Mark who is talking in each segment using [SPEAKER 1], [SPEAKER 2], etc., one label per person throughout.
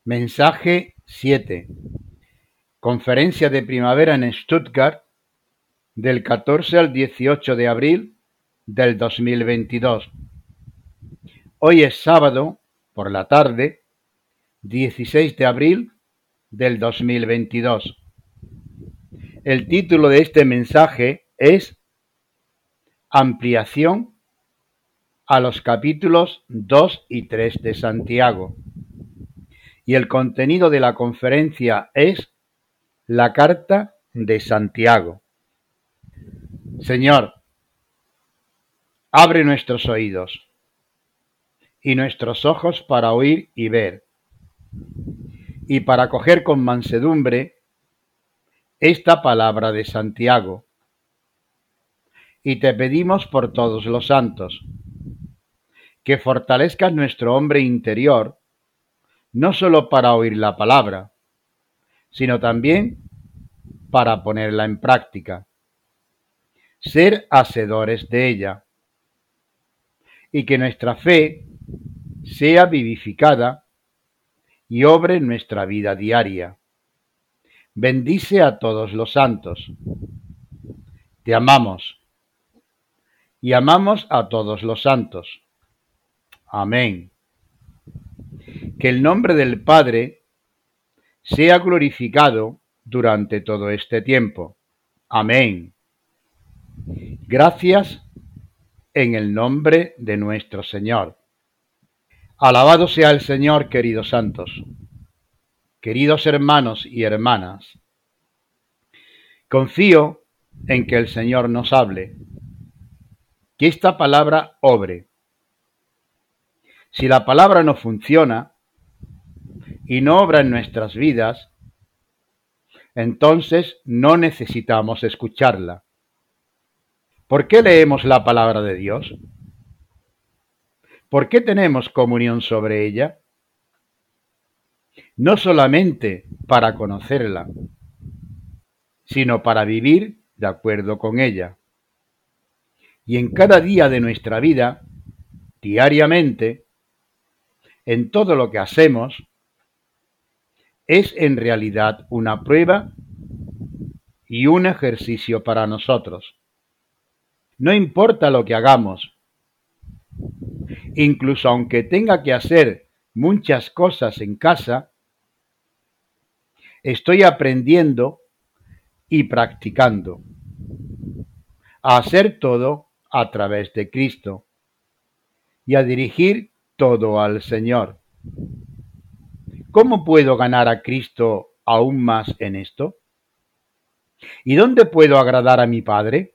[SPEAKER 1] Mensaje 7. Conferencia de primavera en Stuttgart del 14 al 18 de abril del 2022. Hoy es sábado por la tarde, 16 de abril del 2022. El título de este mensaje es Ampliación a los capítulos 2 y 3 de Santiago. Y el contenido de la conferencia es la carta de Santiago. Señor, abre nuestros oídos y nuestros ojos para oír y ver, y para acoger con mansedumbre esta palabra de Santiago. Y te pedimos por todos los santos, que fortalezcas nuestro hombre interior, no solo para oír la palabra, sino también para ponerla en práctica, ser hacedores de ella, y que nuestra fe sea vivificada y obre en nuestra vida diaria. Bendice a todos los santos. Te amamos y amamos a todos los santos. Amén. Que el nombre del Padre sea glorificado durante todo este tiempo. Amén. Gracias en el nombre de nuestro Señor. Alabado sea el Señor, queridos santos, queridos hermanos y hermanas. Confío en que el Señor nos hable, que esta palabra obre. Si la palabra no funciona y no obra en nuestras vidas, entonces no necesitamos escucharla. ¿Por qué leemos la palabra de Dios? ¿Por qué tenemos comunión sobre ella? No solamente para conocerla, sino para vivir de acuerdo con ella. Y en cada día de nuestra vida, diariamente, en todo lo que hacemos, es en realidad una prueba y un ejercicio para nosotros. No importa lo que hagamos, incluso aunque tenga que hacer muchas cosas en casa, estoy aprendiendo y practicando a hacer todo a través de Cristo y a dirigir todo al Señor. ¿Cómo puedo ganar a Cristo aún más en esto? ¿Y dónde puedo agradar a mi Padre?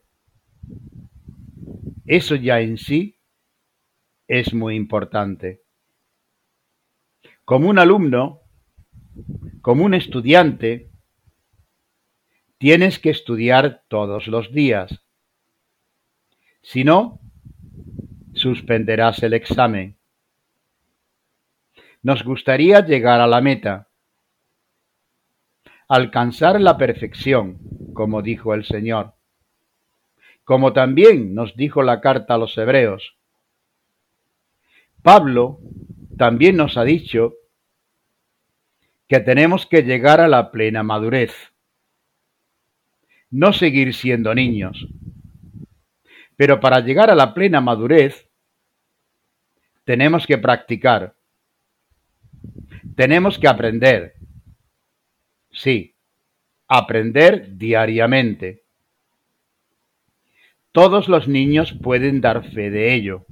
[SPEAKER 1] Eso ya en sí es muy importante. Como un alumno, como un estudiante, tienes que estudiar todos los días. Si no, suspenderás el examen. Nos gustaría llegar a la meta, alcanzar la perfección, como dijo el Señor, como también nos dijo la carta a los Hebreos. Pablo también nos ha dicho que tenemos que llegar a la plena madurez, no seguir siendo niños. Pero para llegar a la plena madurez, tenemos que practicar, tenemos que aprender. Sí, aprender diariamente. Todos los niños pueden dar fe de ello.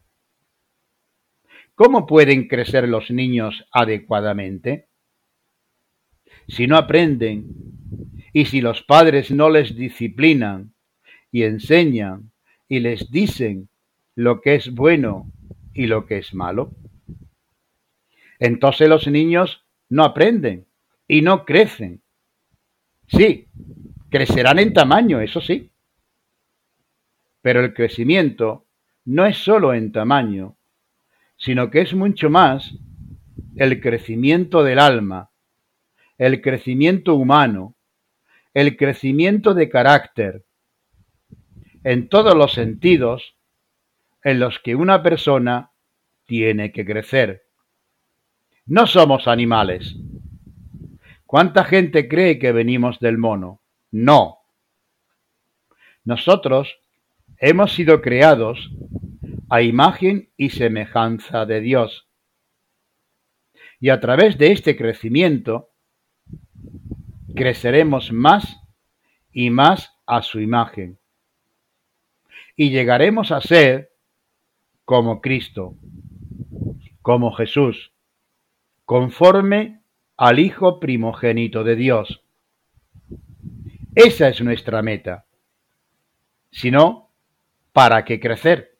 [SPEAKER 1] ¿Cómo pueden crecer los niños adecuadamente? Si no aprenden y si los padres no les disciplinan y enseñan y les dicen lo que es bueno y lo que es malo, entonces los niños no aprenden y no crecen. Sí, crecerán en tamaño, eso sí, pero el crecimiento no es solo en tamaño, sino que es mucho más el crecimiento del alma, el crecimiento humano, el crecimiento de carácter, en todos los sentidos en los que una persona tiene que crecer. No somos animales. ¿Cuánta gente cree que venimos del mono? No. Nosotros hemos sido creados a imagen y semejanza de Dios. Y a través de este crecimiento creceremos más y más a su imagen. Y llegaremos a ser como Cristo, como Jesús, conforme al Hijo primogénito de Dios. Esa es nuestra meta. Si no, ¿para qué crecer?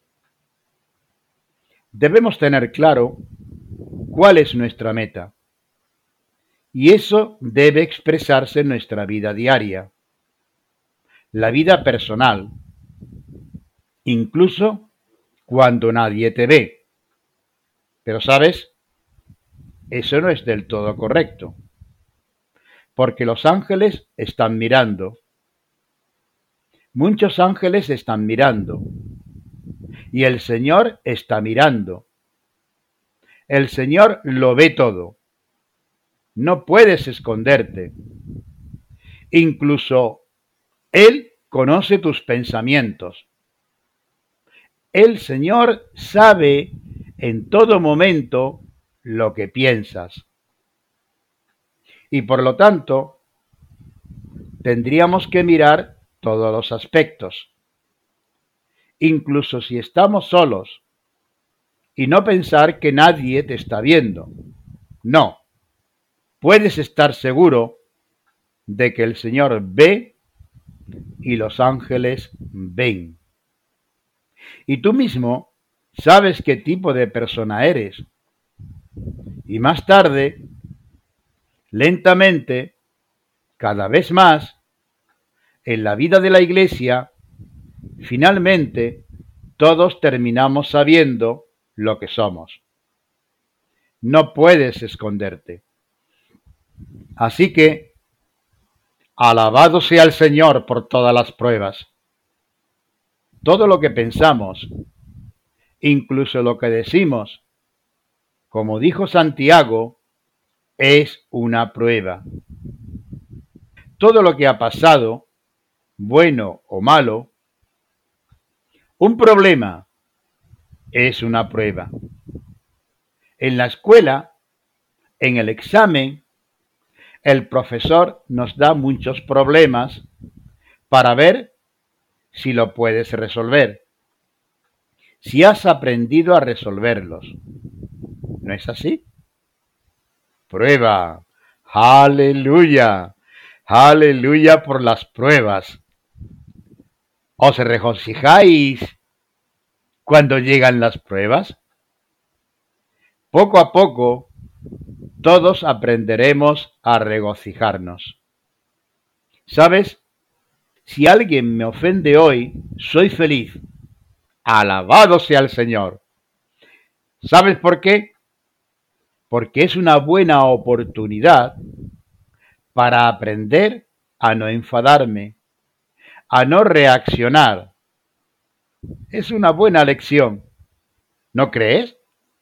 [SPEAKER 1] Debemos tener claro cuál es nuestra meta. Y eso debe expresarse en nuestra vida diaria, la vida personal, incluso cuando nadie te ve. Pero ¿sabes? Eso no es del todo correcto, porque los ángeles están mirando. Muchos ángeles están mirando. Y el Señor está mirando. El Señor lo ve todo. No puedes esconderte. Incluso Él conoce tus pensamientos. El Señor sabe en todo momento lo que piensas. Y por lo tanto, tendríamos que mirar todos los aspectos. Incluso si estamos solos, y no pensar que nadie te está viendo. No, puedes estar seguro de que el Señor ve y los ángeles ven. Y tú mismo sabes qué tipo de persona eres. Y más tarde, lentamente, cada vez más, en la vida de la Iglesia, finalmente, todos terminamos sabiendo lo que somos. No puedes esconderte. Así que, alabado sea el Señor por todas las pruebas. Todo lo que pensamos, incluso lo que decimos, como dijo Santiago, es una prueba. Todo lo que ha pasado, bueno o malo, un problema es una prueba. En la escuela, en el examen, el profesor nos da muchos problemas para ver si lo puedes resolver, si has aprendido a resolverlos. ¿No es así? Prueba. Aleluya. Aleluya por las pruebas. ¿Os regocijáis cuando llegan las pruebas? Poco a poco, todos aprenderemos a regocijarnos. ¿Sabes? Si alguien me ofende hoy, soy feliz. Alabado sea el Señor. ¿Sabes por qué? Porque es una buena oportunidad para aprender a no enfadarme, a no reaccionar. Es una buena lección, ¿no crees?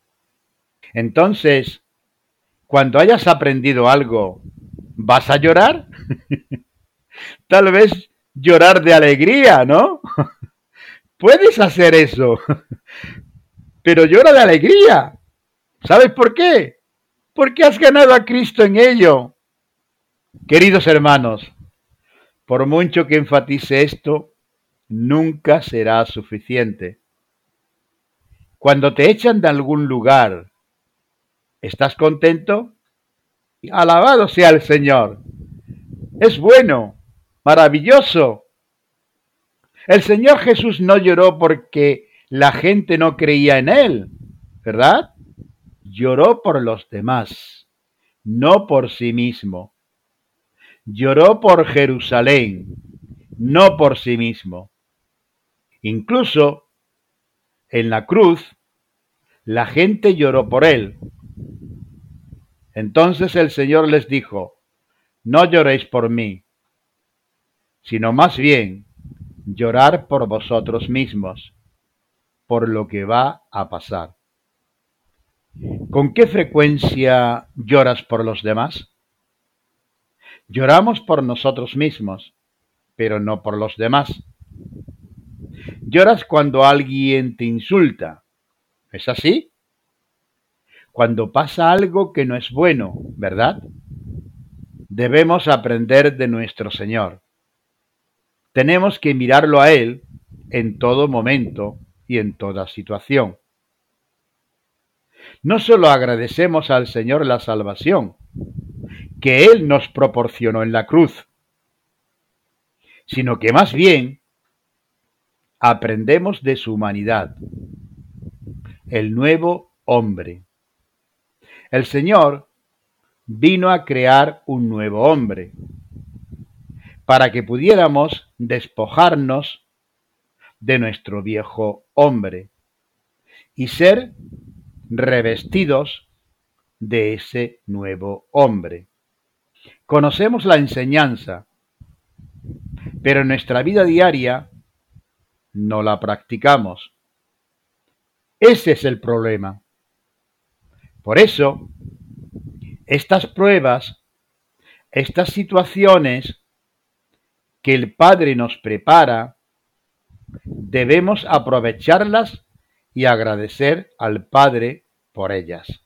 [SPEAKER 1] Entonces, cuando hayas aprendido algo, ¿vas a llorar? Tal vez llorar de alegría, ¿no? Puedes hacer eso, pero llora de alegría. ¿Sabes por qué? Porque has ganado a Cristo en ello. Queridos hermanos, por mucho que enfatice esto, nunca será suficiente. Cuando te echan de algún lugar, ¿estás contento? Alabado sea el Señor. Es bueno, maravilloso. El Señor Jesús no lloró porque la gente no creía en Él, ¿verdad? Lloró por los demás, no por sí mismo. Lloró por Jerusalén, no por sí mismo. Incluso en la cruz, la gente lloró por Él. Entonces el Señor les dijo, no lloréis por mí, sino más bien llorar por vosotros mismos, por lo que va a pasar. ¿Con qué frecuencia lloras por los demás? Lloramos por nosotros mismos, pero no por los demás. Lloras cuando alguien te insulta, ¿es así? Cuando pasa algo que no es bueno, ¿verdad? Debemos aprender de nuestro Señor. Tenemos que mirarlo a Él en todo momento y en toda situación. No solo agradecemos al Señor la salvación que Él nos proporcionó en la cruz, sino que más bien aprendemos de su humanidad, el nuevo hombre. El Señor vino a crear un nuevo hombre para que pudiéramos despojarnos de nuestro viejo hombre y ser revestidos de ese nuevo hombre. Conocemos la enseñanza, pero en nuestra vida diaria no la practicamos. Ese es el problema. Por eso, estas pruebas, estas situaciones que el Padre nos prepara, debemos aprovecharlas y agradecer al Padre por ellas.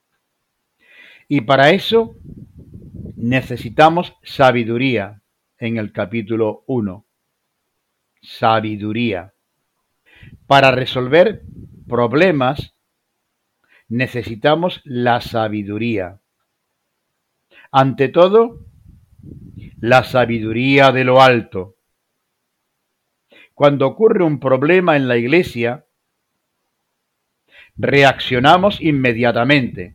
[SPEAKER 1] Y para eso necesitamos sabiduría en el capítulo 1. Sabiduría. Para resolver problemas necesitamos la sabiduría. Ante todo, la sabiduría de lo alto. Cuando ocurre un problema en la iglesia, reaccionamos inmediatamente.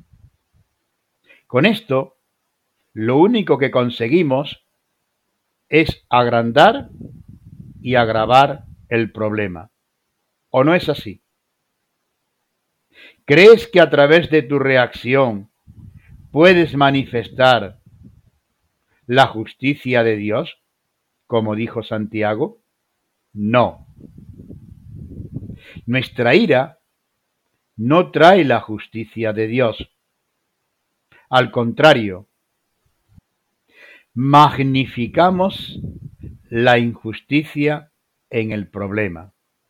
[SPEAKER 1] Con esto, lo único que conseguimos es agrandar y agravar el problema. ¿O no es así? ¿Crees que a través de tu reacción puedes manifestar la justicia de Dios, como dijo Santiago? No. Nuestra ira no trae la justicia de Dios. Al contrario, magnificamos la injusticia en el problema.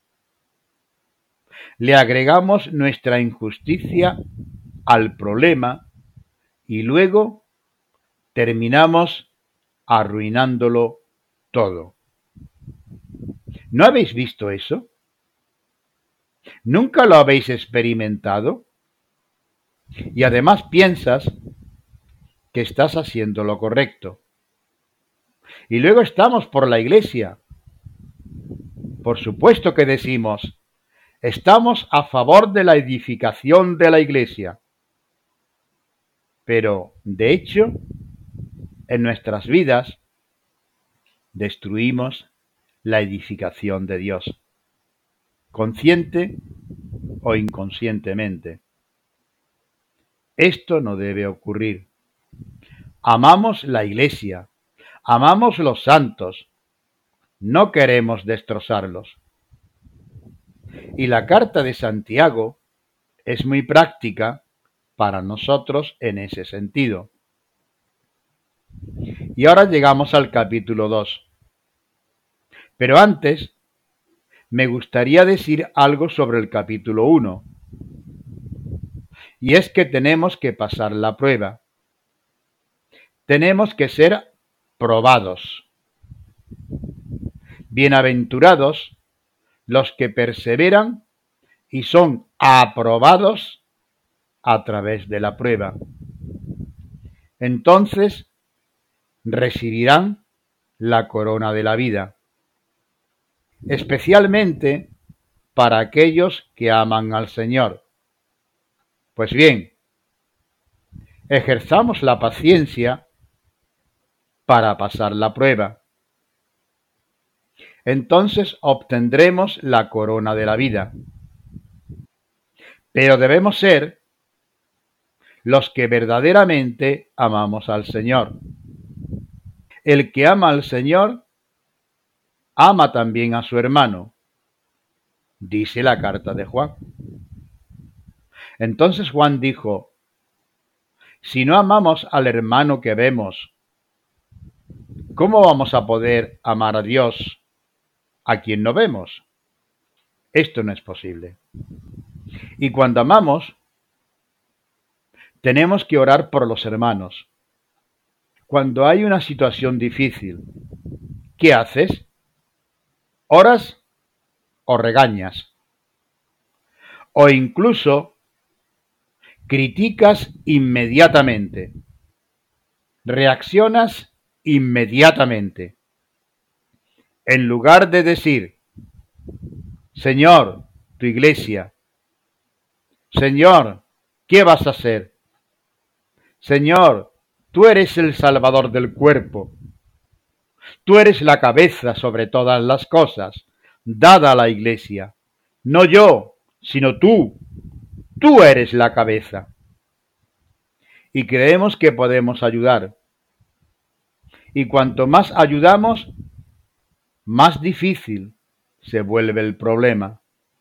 [SPEAKER 1] Le agregamos nuestra injusticia al problema y luego terminamos arruinándolo todo. ¿No habéis visto eso? ¿Nunca lo habéis experimentado? Y además piensas que estás haciendo lo correcto. Y luego estamos por la iglesia. Por supuesto que decimos, estamos a favor de la edificación de la iglesia. Pero, de hecho, en nuestras vidas destruimos la edificación de Dios, consciente o inconscientemente. Esto no debe ocurrir. Amamos la iglesia, amamos los santos, no queremos destrozarlos. Y la carta de Santiago es muy práctica para nosotros en ese sentido. Y ahora llegamos al capítulo 2. Pero antes, me gustaría decir algo sobre el capítulo 1. Y es que tenemos que pasar la prueba. Tenemos que ser probados. Bienaventurados los que perseveran y son aprobados a través de la prueba. Entonces recibirán la corona de la vida, especialmente para aquellos que aman al Señor. Pues bien, ejerzamos la paciencia para pasar la prueba. Entonces obtendremos la corona de la vida. Pero debemos ser los que verdaderamente amamos al Señor. El que ama al Señor, ama también a su hermano, dice la carta de Juan. Entonces Juan dijo: si no amamos al hermano que vemos, ¿cómo vamos a poder amar a Dios a quien no vemos? Esto no es posible. Y cuando amamos, tenemos que orar por los hermanos. Cuando hay una situación difícil, ¿qué haces? ¿Oras o regañas? O incluso criticas inmediatamente, reaccionas inmediatamente. En lugar de decir: Señor, tu iglesia, Señor, ¿qué vas a hacer? Señor, tú eres el Salvador del cuerpo, tú eres la cabeza sobre todas las cosas, dada a la iglesia. No yo, sino tú eres la cabeza. Y creemos que podemos ayudar. Y cuanto más ayudamos, más difícil se vuelve el problema.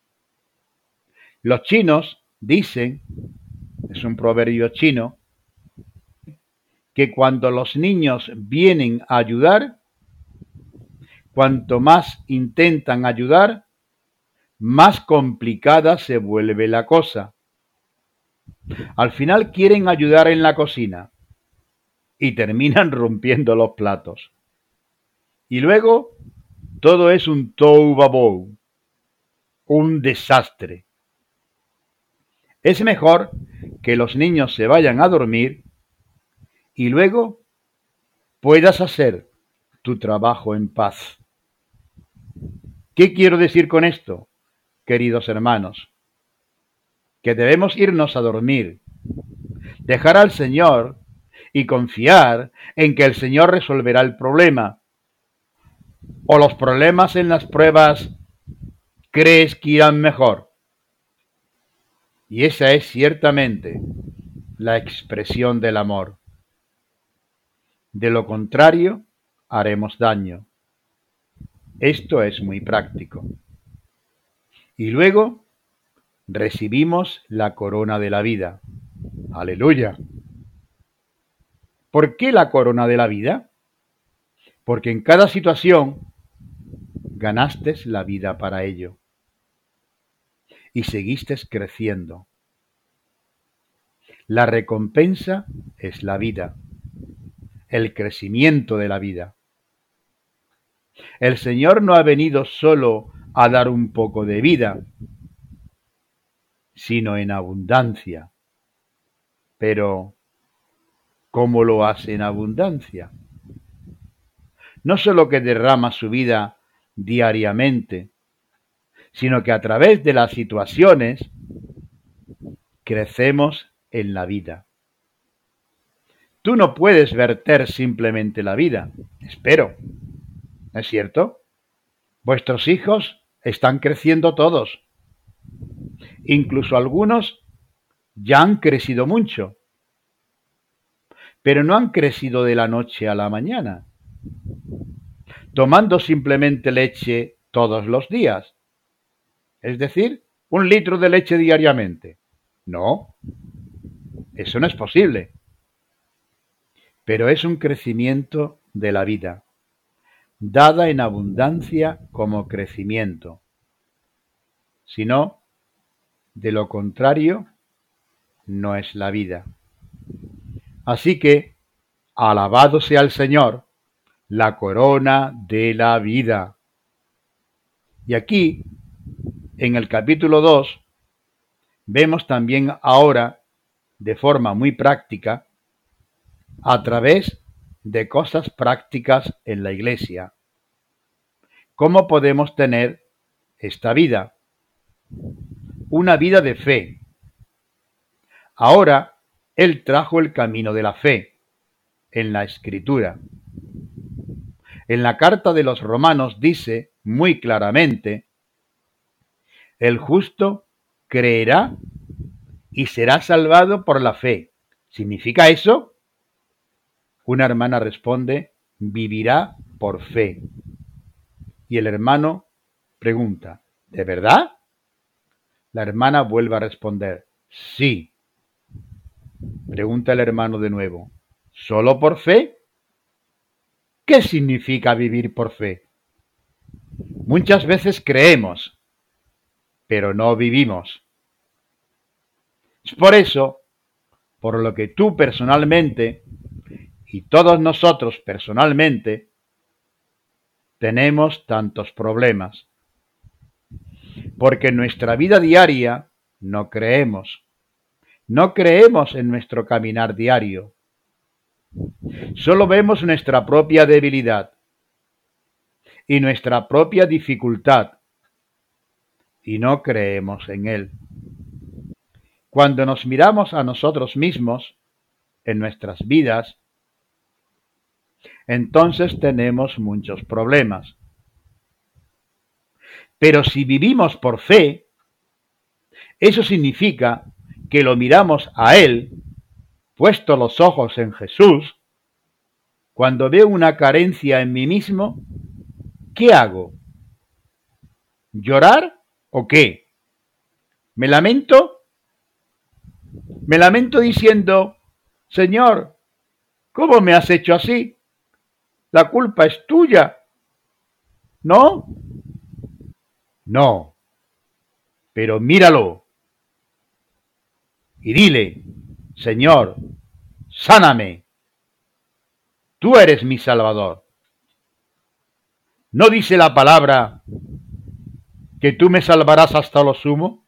[SPEAKER 1] Los chinos dicen, es un proverbio chino, que cuando los niños vienen a ayudar, cuanto más intentan ayudar, más complicada se vuelve la cosa. Al final quieren ayudar en la cocina y terminan rompiendo los platos. Y luego todo es un tohu vabohu, un desastre. Es mejor que los niños se vayan a dormir y luego puedas hacer tu trabajo en paz. ¿Qué quiero decir con esto, queridos hermanos? Que debemos irnos a dormir, dejar al Señor y confiar en que el Señor resolverá el problema. ¿O los problemas en las pruebas crees que irán mejor? Y esa es ciertamente la expresión del amor. De lo contrario, haremos daño. Esto es muy práctico. Y luego recibimos la corona de la vida. ¡Aleluya! ¿Por qué la corona de la vida? Porque en cada situación ganaste la vida para ello y seguiste creciendo. La recompensa es la vida, el crecimiento de la vida. El Señor no ha venido solo a dar un poco de vida, sino en abundancia. Pero, ¿cómo lo hace en abundancia? No solo que derrama su vida diariamente, sino que a través de las situaciones crecemos en la vida. Tú no puedes verter simplemente la vida, espero, ¿no es cierto? Vuestros hijos están creciendo todos. Incluso algunos ya han crecido mucho, pero no han crecido de la noche a la mañana, tomando simplemente leche todos los días. Es decir, 1 litro de leche diariamente. No, eso no es posible. Pero es un crecimiento de la vida, dada en abundancia como crecimiento. Si no, de lo contrario, no es la vida. Así que, alabado sea el Señor, la corona de la vida. Y aquí, en el capítulo 2, vemos también ahora, de forma muy práctica, a través de cosas prácticas en la iglesia, cómo podemos tener esta vida, una vida de fe. Ahora, Él trajo el camino de la fe en la Escritura. En la carta de los Romanos dice muy claramente: el justo creerá y será salvado por la fe. ¿Significa eso? Una hermana responde: vivirá por fe. Y el hermano pregunta: ¿de verdad? La hermana vuelve a responder: Sí, pregunta el hermano de nuevo. ¿Solo por fe? ¿Qué significa vivir por fe? Muchas veces creemos, pero no vivimos. Es por eso, por lo que tú personalmente y todos nosotros personalmente tenemos tantos problemas. Porque en nuestra vida diaria no creemos. No creemos en nuestro caminar diario. Solo vemos nuestra propia debilidad y nuestra propia dificultad y no creemos en Él. Cuando nos miramos a nosotros mismos en nuestras vidas, entonces tenemos muchos problemas. Pero si vivimos por fe, eso significa que lo miramos a Él, puesto los ojos en Jesús. Cuando veo una carencia en mí mismo, ¿qué hago? ¿Llorar o qué? ¿Me lamento? Me lamento diciendo, Señor, ¿cómo me has hecho así? La culpa es tuya. ¿No? No. Pero míralo y dile, Señor, sáname. Tú eres mi Salvador. ¿No dice la palabra que tú me salvarás hasta lo sumo?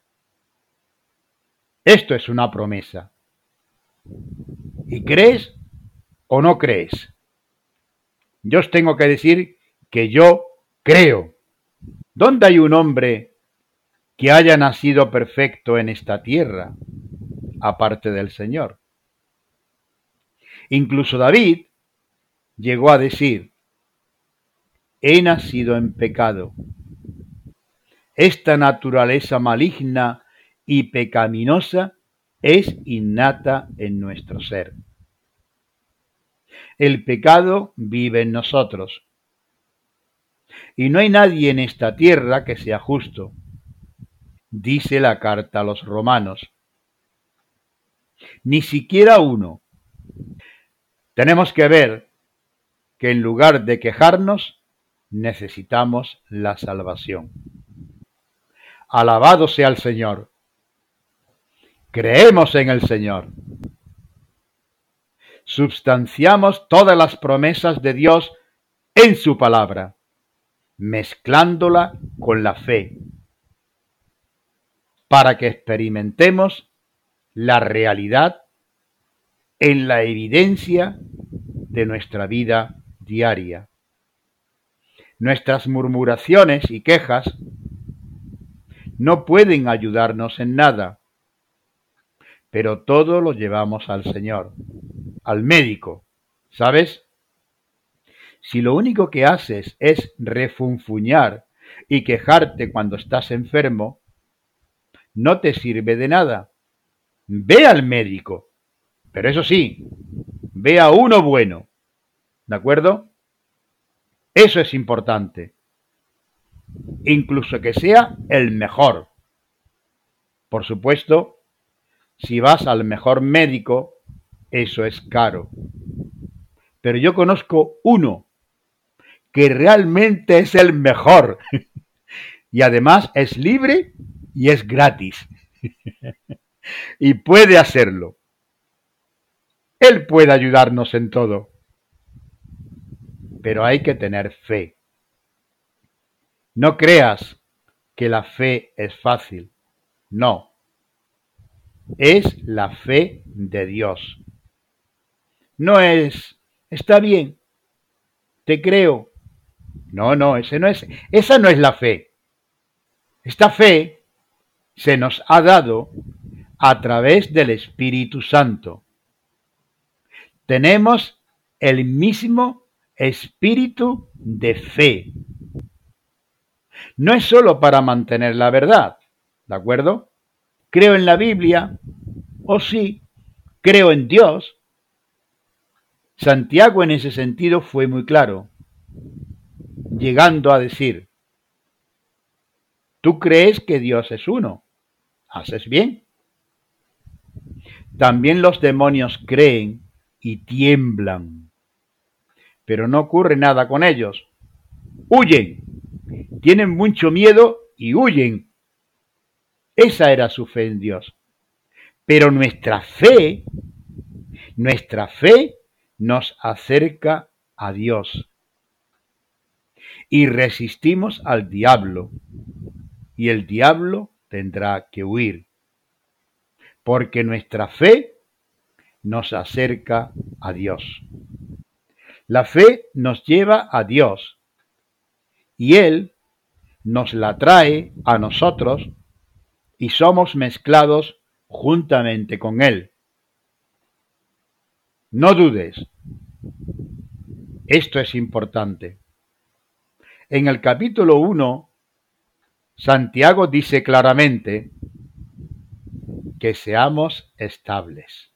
[SPEAKER 1] Esto es una promesa. ¿Y crees o no crees? Yo os tengo que decir que yo creo. ¿Dónde hay un hombre que haya nacido perfecto en esta tierra, aparte del Señor? Incluso David llegó a decir, he nacido en pecado. Esta naturaleza maligna y pecaminosa es innata en nuestro ser. El pecado vive en nosotros. Y no hay nadie en esta tierra que sea justo, dice la carta a los romanos. Ni siquiera uno. Tenemos que ver que en lugar de quejarnos, necesitamos la salvación. Alabado sea el Señor. Creemos en el Señor. Substanciamos todas las promesas de Dios en su palabra, mezclándola con la fe, para que experimentemos la realidad en la evidencia de nuestra vida diaria. Nuestras murmuraciones y quejas no pueden ayudarnos en nada, pero todo lo llevamos al Señor, al médico, ¿sabes? Si lo único que haces es refunfuñar y quejarte cuando estás enfermo, no te sirve de nada. Ve al médico, pero eso sí, ve a uno bueno, ¿de acuerdo? Eso es importante, incluso que sea el mejor. Por supuesto, si vas al mejor médico, eso es caro. Pero yo conozco uno que realmente es el mejor y además es libre y es gratis y puede hacerlo. Él puede ayudarnos en todo, pero hay que tener fe. No creas que la fe es fácil, no, es la fe de Dios. No es, está bien, te creo. No, esa no es la fe. Esta fe se nos ha dado a través del Espíritu Santo. Tenemos el mismo espíritu de fe. No es solo para mantener la verdad, ¿de acuerdo? Creo en la Biblia, o sí, creo en Dios. Santiago en ese sentido fue muy claro, llegando a decir, tú crees que Dios es uno, haces bien. También los demonios creen y tiemblan, pero no ocurre nada con ellos. Huyen, tienen mucho miedo y huyen. Esa era su fe en Dios. Pero nuestra fe nos acerca a Dios. Y resistimos al diablo, y el diablo tendrá que huir, porque nuestra fe nos acerca a Dios. La fe nos lleva a Dios, y Él nos la trae a nosotros, y somos mezclados juntamente con Él. No dudes, esto es importante. En el capítulo 1, Santiago dice claramente que seamos estables.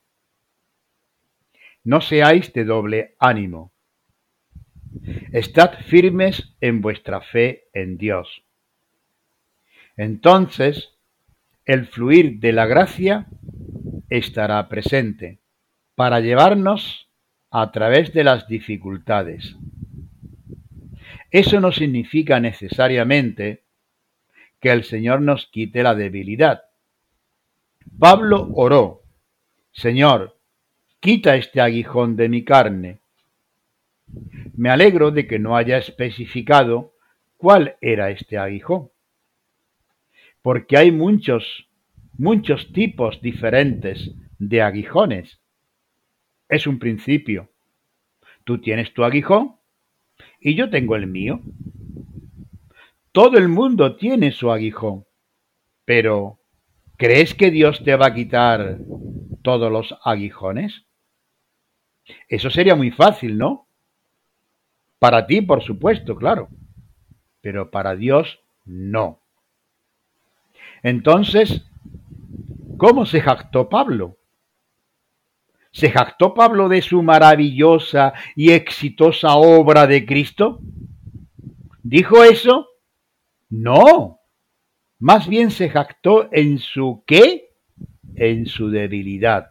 [SPEAKER 1] No seáis de doble ánimo. Estad firmes en vuestra fe en Dios. Entonces, el fluir de la gracia estará presente para llevarnos a través de las dificultades. Eso no significa necesariamente que el Señor nos quite la debilidad. Pablo oró: Señor, quita este aguijón de mi carne. Me alegro de que no haya especificado cuál era este aguijón, porque hay muchos tipos diferentes de aguijones. Es un principio. Tú tienes tu aguijón y yo tengo el mío. Todo el mundo tiene su aguijón, pero ¿crees que Dios te va a quitar todos los aguijones? Eso sería muy fácil, ¿no? Para ti, por supuesto, claro, pero para Dios no. Entonces, ¿cómo se jactó Pablo? ¿Se jactó Pablo de su maravillosa y exitosa obra de Cristo? ¿Dijo eso? No. Más bien se jactó en su ¿qué? En su debilidad.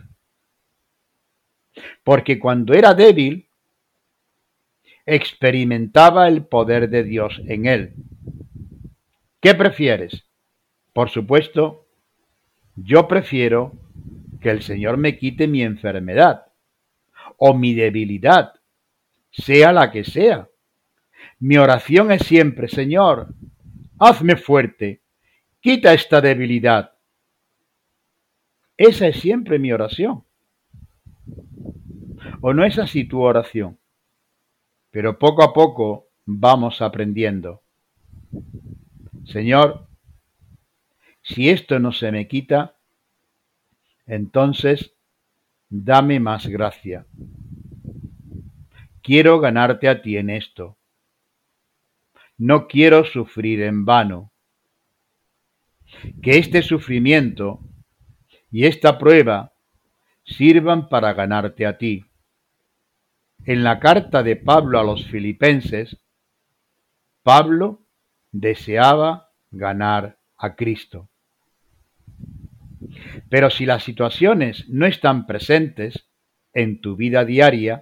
[SPEAKER 1] Porque cuando era débil, experimentaba el poder de Dios en él. ¿Qué prefieres? Por supuesto, yo prefiero que el Señor me quite mi enfermedad o mi debilidad, sea la que sea. Mi oración es siempre: Señor, hazme fuerte, quita esta debilidad. Esa es siempre mi oración. ¿O no es así tu oración? Pero poco a poco vamos aprendiendo. Señor, si esto no se me quita, entonces dame más gracia. Quiero ganarte a ti en esto. No quiero sufrir en vano. Que este sufrimiento y esta prueba sirvan para ganarte a ti. En la carta de Pablo a los Filipenses, Pablo deseaba ganar a Cristo. Pero si las situaciones no están presentes en tu vida diaria,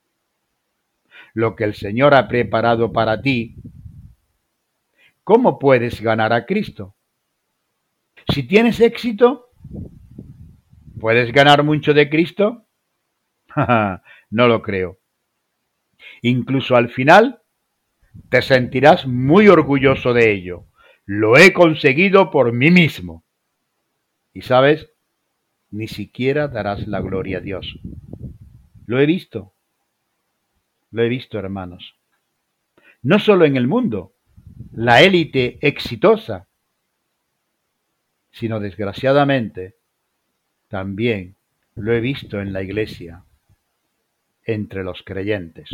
[SPEAKER 1] lo que el Señor ha preparado para ti, ¿cómo puedes ganar a Cristo? Si tienes éxito, ¿puedes ganar mucho de Cristo? No lo creo. Incluso al final te sentirás muy orgulloso de ello. Lo he conseguido por mí mismo. Y sabes, ni siquiera darás la gloria a Dios. Lo he visto, hermanos. No solo en el mundo, la élite exitosa, sino desgraciadamente también lo he visto en la iglesia, entre los creyentes.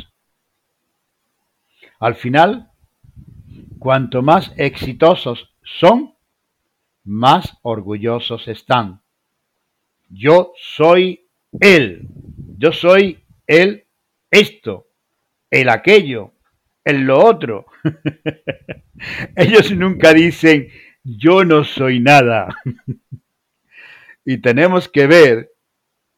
[SPEAKER 1] Al final, cuanto más exitosos son, más orgullosos están. Yo soy él, esto, el aquello, el lo otro. Ellos nunca dicen: yo no soy nada. Y tenemos que ver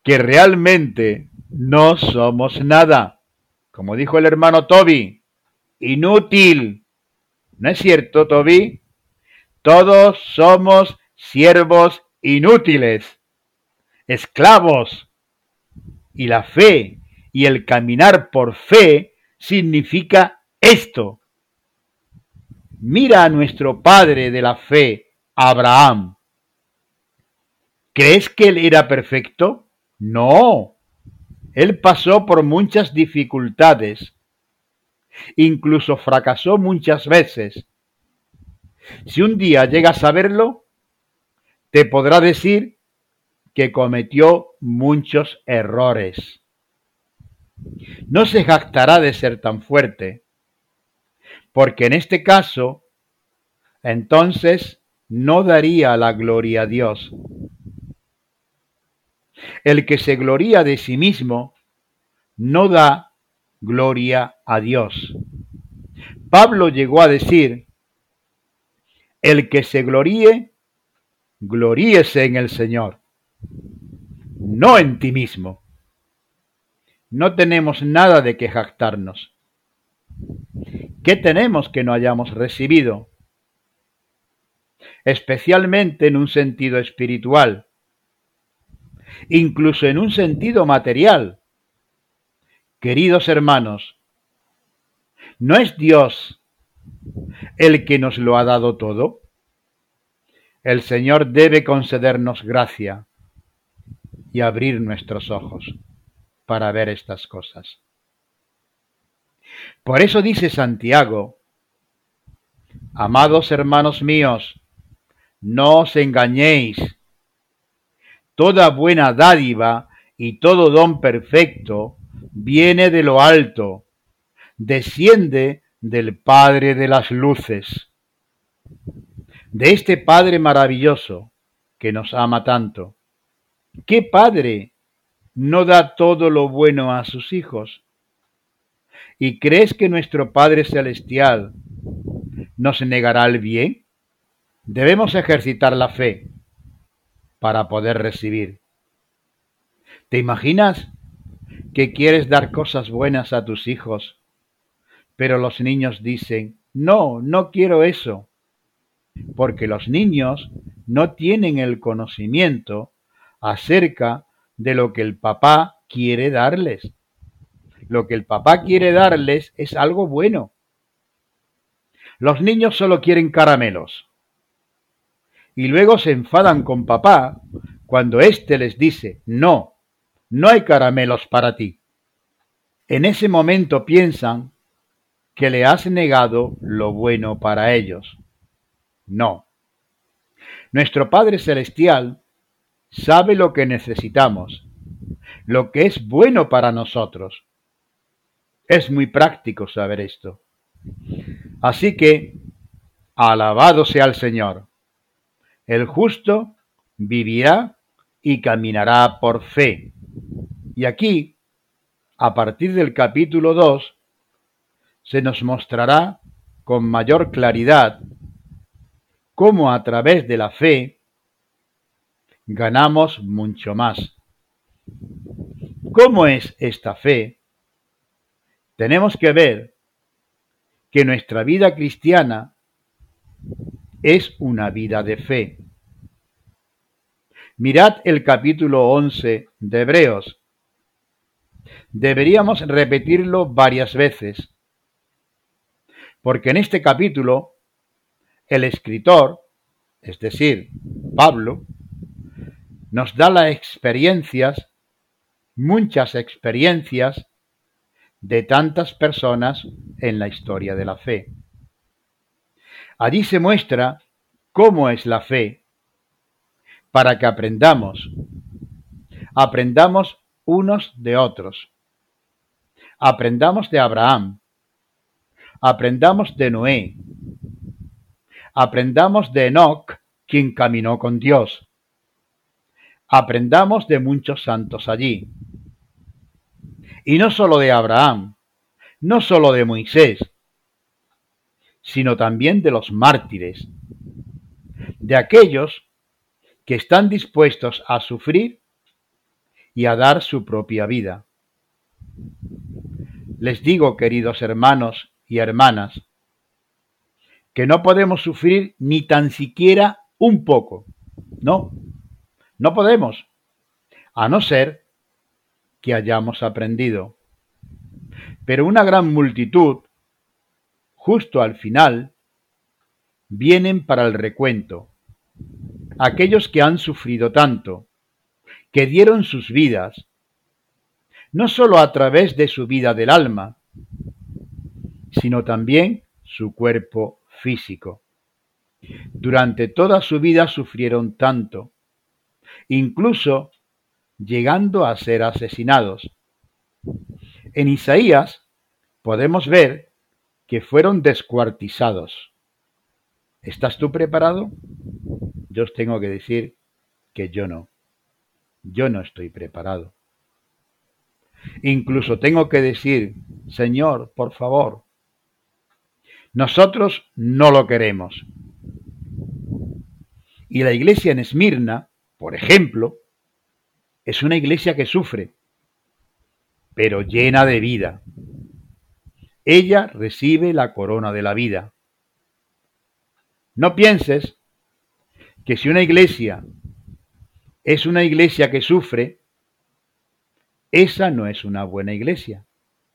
[SPEAKER 1] que realmente no somos nada. Como dijo el hermano Toby, inútil. ¿No es cierto, Toby? Todos somos siervos inútiles, esclavos. Y la fe y el caminar por fe significa esto. Mira a nuestro padre de la fe, Abraham. ¿Crees que él era perfecto? No. Él pasó por muchas dificultades. Incluso fracasó muchas veces. Si un día llegas a verlo, te podrá decir que cometió muchos errores. No se jactará de ser tan fuerte, porque en este caso, entonces no daría la gloria a Dios. El que se gloría de sí mismo no da gloria a Dios. Pablo llegó a decir, el que se gloríe, gloríese en el Señor, no en ti mismo. No tenemos nada de que jactarnos. ¿Qué tenemos que no hayamos recibido? Especialmente en un sentido espiritual, incluso en un sentido material. Queridos hermanos, ¿no es Dios el que nos lo ha dado todo? El Señor debe concedernos gracia y abrir nuestros ojos para ver estas cosas. Por eso dice Santiago, amados hermanos míos, no os engañéis. Toda buena dádiva y todo don perfecto viene de lo alto, desciende del Padre de las luces, de este Padre maravilloso que nos ama tanto. ¿Qué padre no da todo lo bueno a sus hijos? ¿Y crees que nuestro Padre Celestial nos negará el bien? Debemos ejercitar la fe para poder recibir. ¿Te imaginas que quieres dar cosas buenas a tus hijos, pero los niños dicen, no, no quiero eso? Porque los niños no tienen el conocimiento acerca de lo que el papá quiere darles. Lo que el papá quiere darles es algo bueno. Los niños solo quieren caramelos. Y luego se enfadan con papá cuando éste les dice, no, no hay caramelos para ti. En ese momento piensan que le has negado lo bueno para ellos. No. Nuestro Padre Celestial sabe lo que necesitamos, lo que es bueno para nosotros. Es muy práctico saber esto. Así que, alabado sea el Señor. El justo vivirá y caminará por fe. Y aquí, a partir del capítulo 2, se nos mostrará con mayor claridad cómo a través de la fe ganamos mucho más. ¿Cómo es esta fe? Tenemos que ver que nuestra vida cristiana es una vida de fe. Mirad el capítulo 11 de Hebreos. Deberíamos repetirlo varias veces, porque en este capítulo el escritor, es decir, Pablo, nos da las experiencias, muchas experiencias, de tantas personas en la historia de la fe. Allí se muestra cómo es la fe, para que aprendamos unos de otros. Aprendamos de Abraham, aprendamos de Noé, aprendamos de Enoc, quien caminó con Dios. Aprendamos de muchos santos allí. Y no solo de Abraham, no solo de Moisés, sino también de los mártires, de aquellos que están dispuestos a sufrir y a dar su propia vida. Les digo, queridos hermanos y hermanas, que no podemos sufrir ni tan siquiera un poco. No, no podemos, a no ser que hayamos aprendido. Pero una gran multitud, justo al final, vienen para el recuento. Aquellos que han sufrido tanto, que dieron sus vidas, no sólo a través de su vida del alma, sino también su cuerpo físico. Durante toda su vida sufrieron tanto, incluso llegando a ser asesinados. En Isaías podemos ver que fueron descuartizados. ¿Estás tú preparado? Yo os tengo que decir que yo no. Yo no estoy preparado. Incluso tengo que decir, Señor, por favor, nosotros no lo queremos. Y la iglesia en Esmirna, por ejemplo, es una iglesia que sufre, pero llena de vida. Ella recibe la corona de la vida. No pienses que si una iglesia es una iglesia que sufre, esa no es una buena iglesia.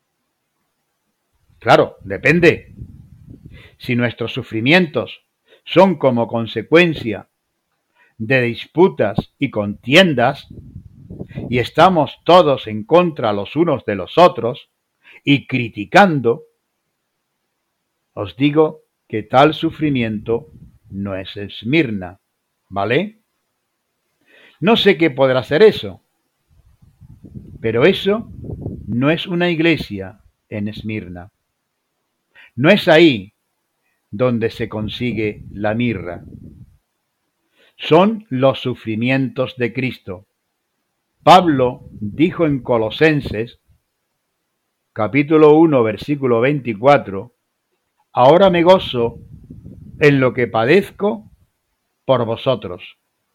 [SPEAKER 1] Claro, depende. Si nuestros sufrimientos son como consecuencia de disputas y contiendas, y estamos todos en contra los unos de los otros y criticando, os digo que tal sufrimiento no es Esmirna, ¿vale? No sé qué podrá ser eso, pero eso no es una iglesia en Esmirna. No es ahí donde se consigue la mirra. Son los sufrimientos de Cristo. Pablo dijo en Colosenses, capítulo 1, versículo 24, ahora me gozo en lo que padezco por vosotros,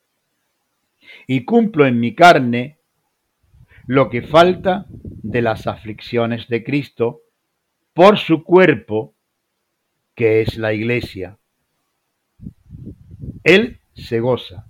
[SPEAKER 1] y cumplo en mi carne lo que falta de las aflicciones de Cristo por su cuerpo, que es la iglesia. Él se goza,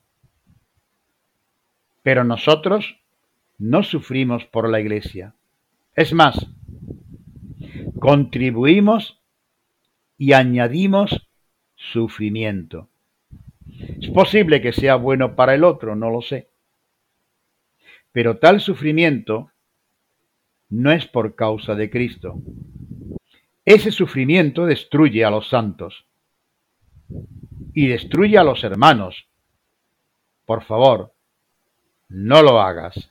[SPEAKER 1] pero nosotros no sufrimos por la iglesia. Es más, contribuimos y añadimos sufrimiento. Es posible que sea bueno para el otro, no lo sé. Pero tal sufrimiento no es por causa de Cristo. Ese sufrimiento destruye a los santos y destruye a los hermanos. Por favor, no lo hagas.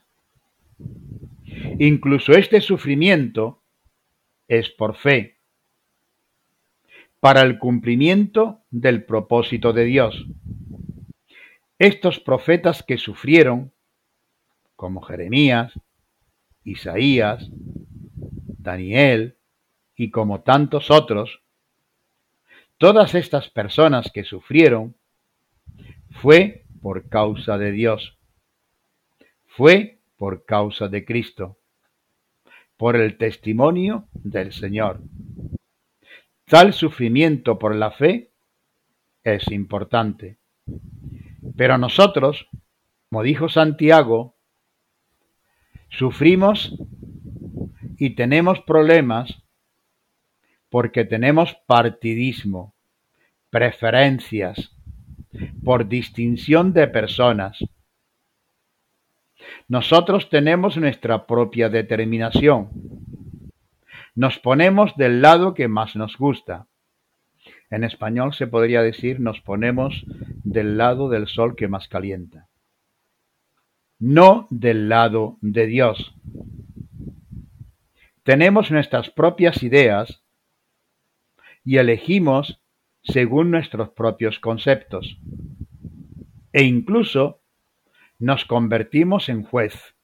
[SPEAKER 1] Incluso este sufrimiento es por fe, para el cumplimiento del propósito de Dios. Estos profetas que sufrieron, como Jeremías, Isaías, Daniel y como tantos otros, todas estas personas que sufrieron fue por causa de Dios, fue por causa de Cristo, por el testimonio del Señor. Tal sufrimiento por la fe es importante. Pero nosotros, como dijo Santiago, sufrimos y tenemos problemas porque tenemos partidismo, preferencias, por distinción de personas. Nosotros tenemos nuestra propia determinación. Nos ponemos del lado que más nos gusta. En español se podría decir nos ponemos del lado del sol que más calienta. No del lado de Dios. Tenemos nuestras propias ideas y elegimos según nuestros propios conceptos. E incluso nos convertimos en juez.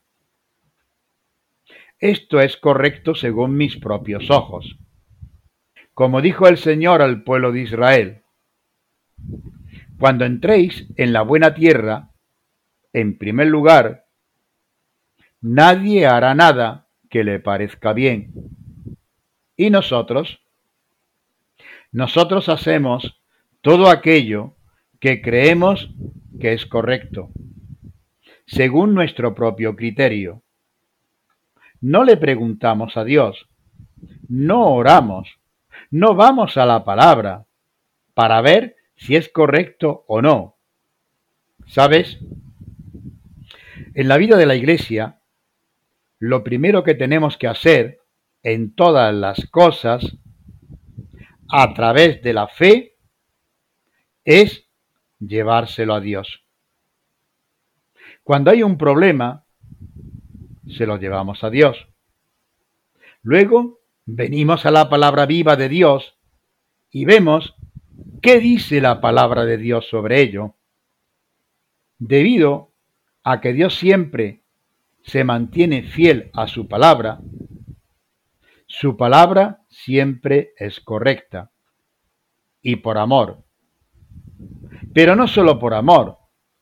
[SPEAKER 1] Esto es correcto según mis propios ojos. Como dijo el Señor al pueblo de Israel, cuando entréis en la buena tierra, en primer lugar, nadie hará nada que le parezca bien. ¿Y nosotros? Nosotros hacemos todo aquello que creemos que es correcto, según nuestro propio criterio. No le preguntamos a Dios, no oramos, no vamos a la palabra para ver si es correcto o no. ¿Sabes? En la vida de la Iglesia, lo primero que tenemos que hacer en todas las cosas, a través de la fe, es llevárselo a Dios. Cuando hay un problema, se lo llevamos a Dios. Luego, venimos a la palabra viva de Dios y vemos qué dice la palabra de Dios sobre ello. Debido a que Dios siempre se mantiene fiel a su palabra siempre es correcta y por amor. Pero no solo por amor.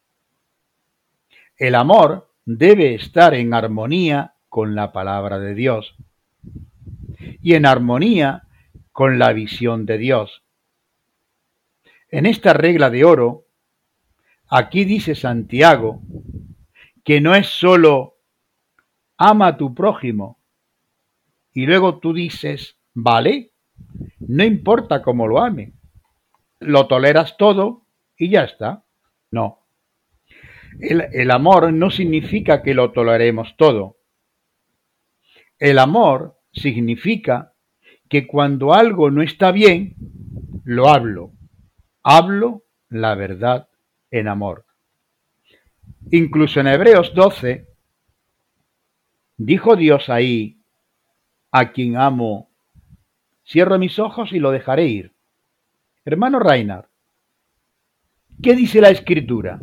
[SPEAKER 1] El amor debe estar en armonía con la palabra de Dios y en armonía con la visión de Dios. En esta regla de oro, aquí dice Santiago que no es solo ama a tu prójimo y luego tú dices, vale, no importa cómo lo ame, lo toleras todo y ya está. No. El amor no significa que lo toleremos todo. El amor significa que cuando algo no está bien, lo hablo. Hablo la verdad en amor. Incluso en Hebreos 12, dijo Dios ahí, a quien amo, cierro mis ojos y lo dejaré ir. Hermano Reinhard, ¿qué dice la Escritura?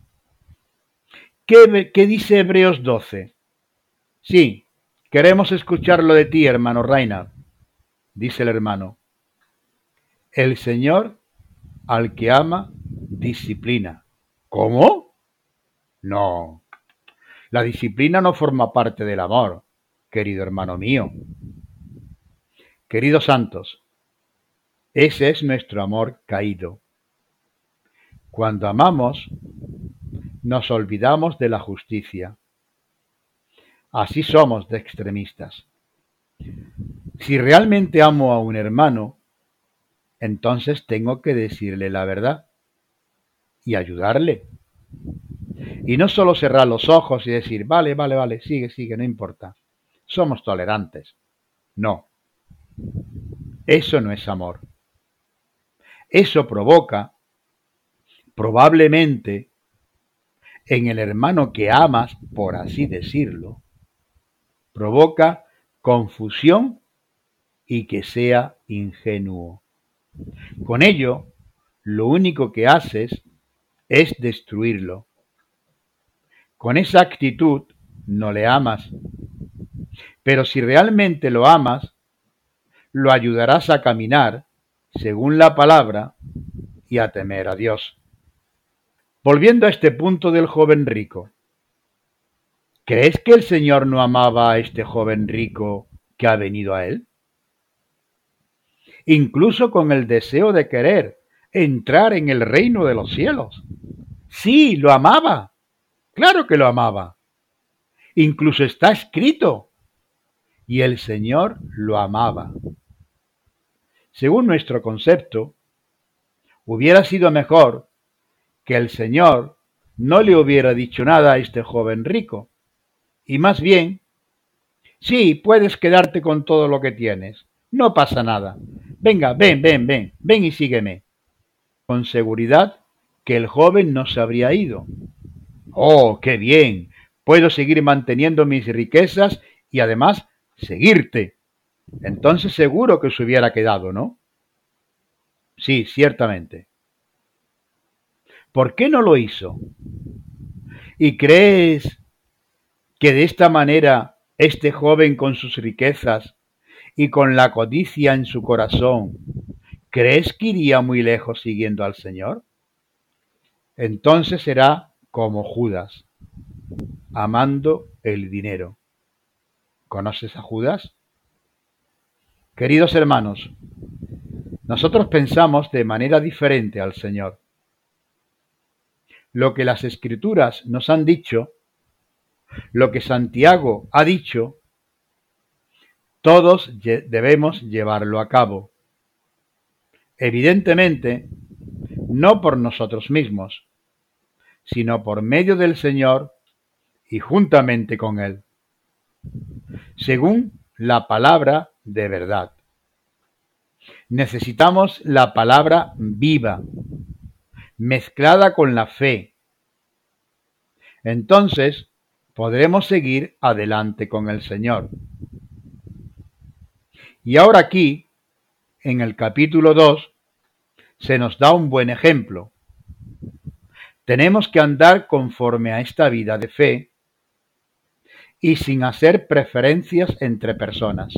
[SPEAKER 1] ¿Qué dice Hebreos 12? Sí, queremos escucharlo de ti, hermano Reinhard. Dice el hermano, el Señor al que ama, disciplina. ¿Cómo? No, la disciplina no forma parte del amor, querido hermano mío. Queridos santos, ese es nuestro amor caído. Cuando amamos, nos olvidamos de la justicia. Así somos de extremistas. Si realmente amo a un hermano, entonces tengo que decirle la verdad y ayudarle. Y no solo cerrar los ojos y decir, vale, sigue, no importa. Somos tolerantes. No. Eso no es amor. Eso provoca, probablemente, en el hermano que amas, por así decirlo, provoca confusión y que sea ingenuo. Con ello, lo único que haces es destruirlo. Con esa actitud no le amas. Pero si realmente lo amas, lo ayudarás a caminar según la palabra y a temer a Dios. Volviendo a este punto del joven rico, ¿crees que el Señor no amaba a este joven rico que ha venido a él? Incluso con el deseo de querer entrar en el reino de los cielos. Sí, lo amaba. Claro que lo amaba. Incluso está escrito. Y el Señor lo amaba. Según nuestro concepto, hubiera sido mejor que el Señor no le hubiera dicho nada a este joven rico. Y más bien, sí, puedes quedarte con todo lo que tienes. No pasa nada. Venga, ven y sígueme. Con seguridad que el joven no se habría ido. ¡Oh, qué bien! Puedo seguir manteniendo mis riquezas y además seguirte. Entonces seguro que se hubiera quedado, ¿no? Sí, ciertamente. ¿Por qué no lo hizo? ¿Y crees que de esta manera este joven con sus riquezas y con la codicia en su corazón, crees que iría muy lejos siguiendo al Señor? Entonces será como Judas, amando el dinero. ¿Conoces a Judas? Queridos hermanos, nosotros pensamos de manera diferente al Señor. Lo que las Escrituras nos han dicho, lo que Santiago ha dicho, todos debemos llevarlo a cabo. Evidentemente, no por nosotros mismos, sino por medio del Señor y juntamente con Él, según la palabra de verdad. Necesitamos la palabra viva, mezclada con la fe. Entonces podremos seguir adelante con el Señor. Y ahora aquí, en el capítulo 2, se nos da un buen ejemplo. Tenemos que andar conforme a esta vida de fe y sin hacer preferencias entre personas.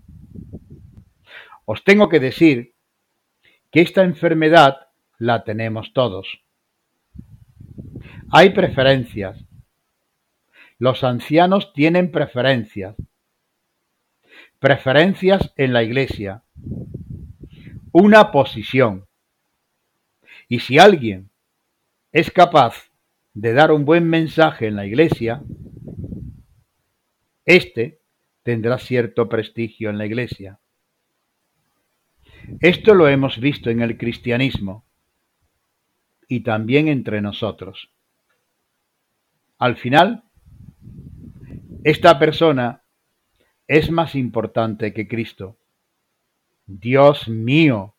[SPEAKER 1] Os tengo que decir que esta enfermedad la tenemos todos. Hay preferencias. Los ancianos tienen preferencias. Preferencias en la iglesia. Una posición. Y si alguien es capaz de dar un buen mensaje en la iglesia, éste tendrá cierto prestigio en la iglesia. Esto lo hemos visto en el cristianismo y también entre nosotros. Al final, esta persona es más importante que Cristo. Dios mío.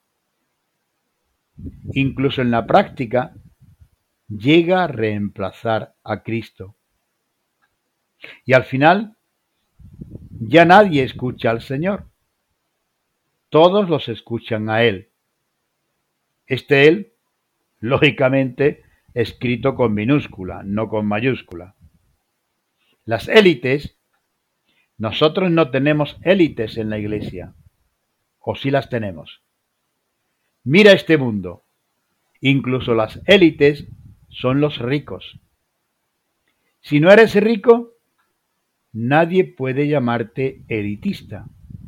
[SPEAKER 1] Incluso en la práctica, llega a reemplazar a Cristo. Y al final, ya nadie escucha al Señor. Todos los escuchan a Él. Este Él, lógicamente, escrito con minúscula, no con mayúscula. Las élites, nosotros no tenemos élites en la iglesia, o sí las tenemos. Mira este mundo, incluso las élites son los ricos. Si no eres rico, nadie puede llamarte elitista.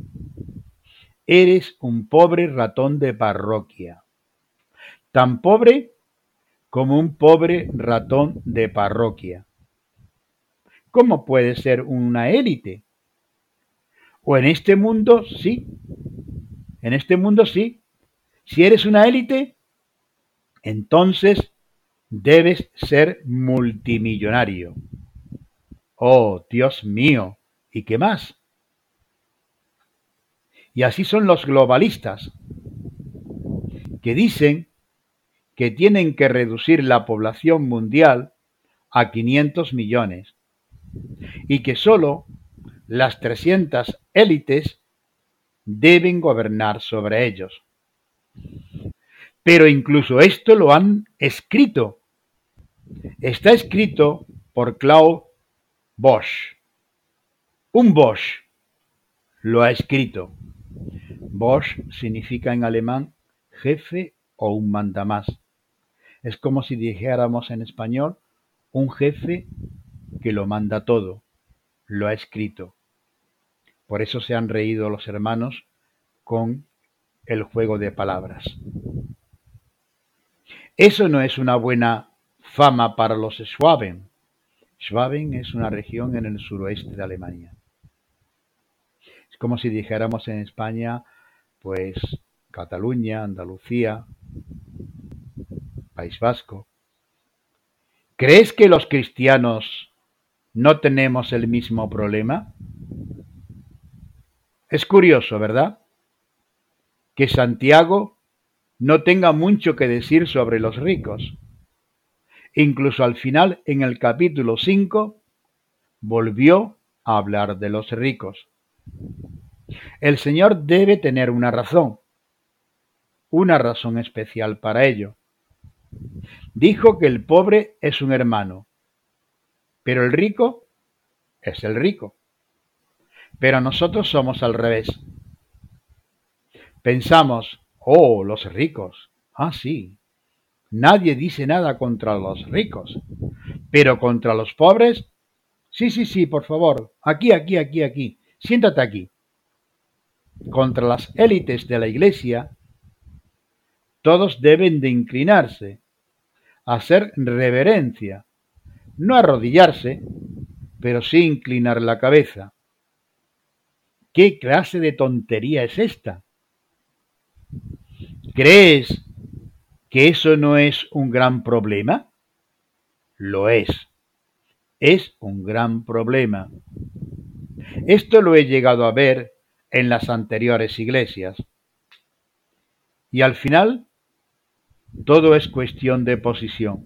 [SPEAKER 1] Eres un pobre ratón de parroquia, tan pobre como un pobre ratón de parroquia. ¿Cómo puede ser una élite? O en este mundo sí, en este mundo sí. Si eres una élite, entonces debes ser multimillonario. Oh, Dios mío, ¿y qué más? Y así son los globalistas, que dicen que tienen que reducir la población mundial a 500 millones y que solo las 300 élites deben gobernar sobre ellos. Pero incluso esto lo han escrito. Está escrito por Klaus Bosch. Un Bosch lo ha escrito. Bosch significa en alemán jefe o un mandamás. Es como si dijéramos en español un jefe que lo manda todo. Lo ha escrito. Por eso se han reído los hermanos con el juego de palabras. Eso no es una buena fama para los Schwaben. Schwaben es una región en el suroeste de Alemania. Es como si dijéramos en España, pues Cataluña, Andalucía, País Vasco. ¿Crees que los cristianos no tenemos el mismo problema? Es curioso, ¿verdad? Que Santiago no tenga mucho que decir sobre los ricos. Incluso al final, en el capítulo 5, volvió a hablar de los ricos. El Señor debe tener una razón especial para ello. Dijo que el pobre es un hermano, pero el rico es el rico. Pero nosotros somos al revés. Pensamos, oh, los ricos. Ah, sí. Nadie dice nada contra los ricos, pero contra los pobres, Sí, por favor. Aquí. Siéntate aquí. Contra las élites de la Iglesia, todos deben de inclinarse, hacer reverencia, no arrodillarse, pero sí inclinar la cabeza. ¿Qué clase de tontería es esta? ¿Crees que eso no es un gran problema? Lo es. Es un gran problema. Esto lo he llegado a ver en las anteriores iglesias. Y al final, todo es cuestión de posición.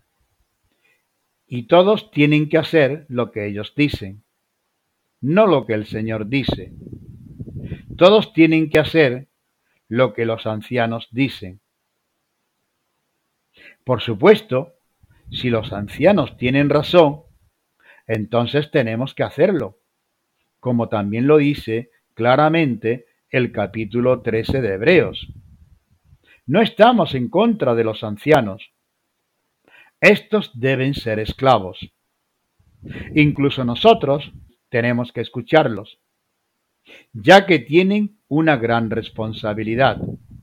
[SPEAKER 1] Y todos tienen que hacer lo que ellos dicen, no lo que el Señor dice. Todos tienen que hacer lo que los ancianos dicen. Por supuesto, si los ancianos tienen razón, entonces tenemos que hacerlo, como también lo dice claramente el capítulo 13 de Hebreos. No estamos en contra de los ancianos. Estos deben ser esclavos. Incluso nosotros tenemos que escucharlos, ya que tienen una gran responsabilidad.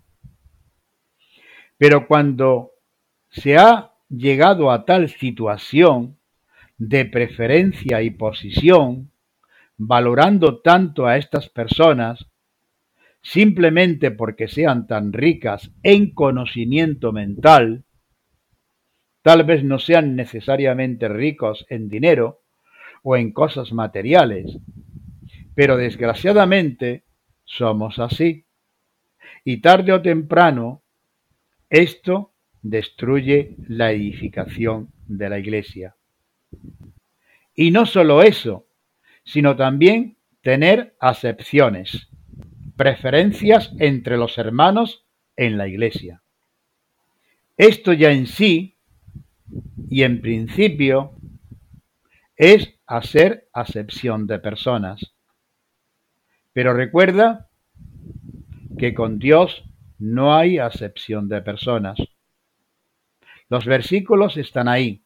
[SPEAKER 1] Pero cuando se ha llegado a tal situación de preferencia y posición, valorando tanto a estas personas, simplemente porque sean tan ricas en conocimiento mental, tal vez no sean necesariamente ricos en dinero o en cosas materiales, pero desgraciadamente somos así. Y tarde o temprano, esto destruye la edificación de la iglesia. Y no solo eso, sino también tener acepciones, preferencias entre los hermanos en la iglesia. Esto ya en sí y en principio es hacer acepción de personas. Pero recuerda que con Dios no hay acepción de personas. Los versículos están ahí.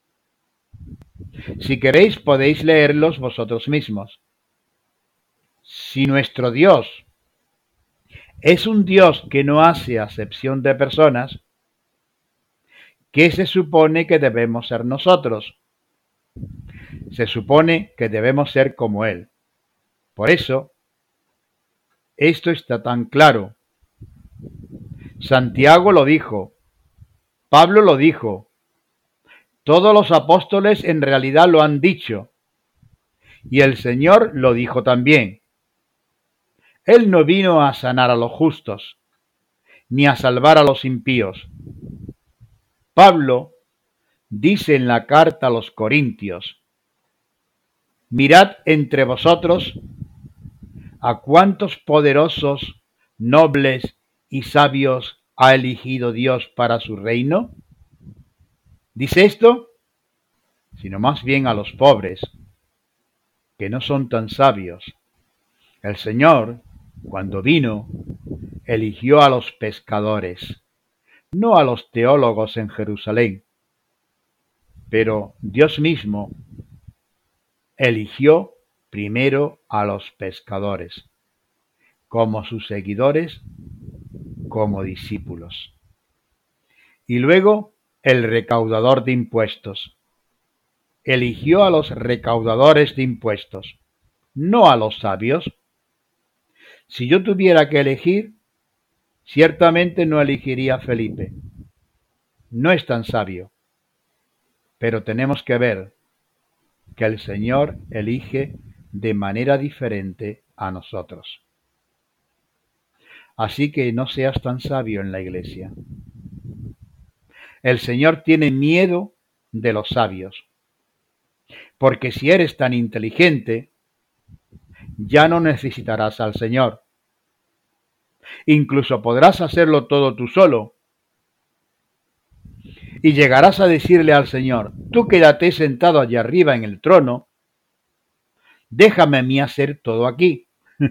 [SPEAKER 1] Si queréis podéis leerlos vosotros mismos. Si nuestro Dios es un Dios que no hace acepción de personas, ¿qué se supone que debemos ser nosotros? Se supone que debemos ser como Él. Por eso, esto está tan claro. Santiago lo dijo, Pablo lo dijo, todos los apóstoles en realidad lo han dicho, y el Señor lo dijo también. Él no vino a sanar a los justos, ni a salvar a los impíos. Pablo dice en la carta a los Corintios, mirad entre vosotros a cuántos poderosos, nobles y sabios ha elegido Dios para su reino. ¿Dice esto? Sino más bien a los pobres, que no son tan sabios. El Señor, cuando vino, eligió a los pescadores, no a los teólogos en Jerusalén, pero Dios mismo eligió primero a los pescadores, como sus seguidores, como discípulos. Y luego el recaudador de impuestos. Eligió a los recaudadores de impuestos, no a los sabios. Si yo tuviera que elegir, ciertamente no elegiría a Felipe. No es tan sabio. Pero tenemos que ver que el Señor elige de manera diferente a nosotros. Así que no seas tan sabio en la iglesia. El Señor tiene miedo de los sabios, porque si eres tan inteligente, ya no necesitarás al Señor. Incluso podrás hacerlo todo tú solo. Y llegarás a decirle al Señor, tú quédate sentado allá arriba en el trono, déjame a mí hacer todo aquí.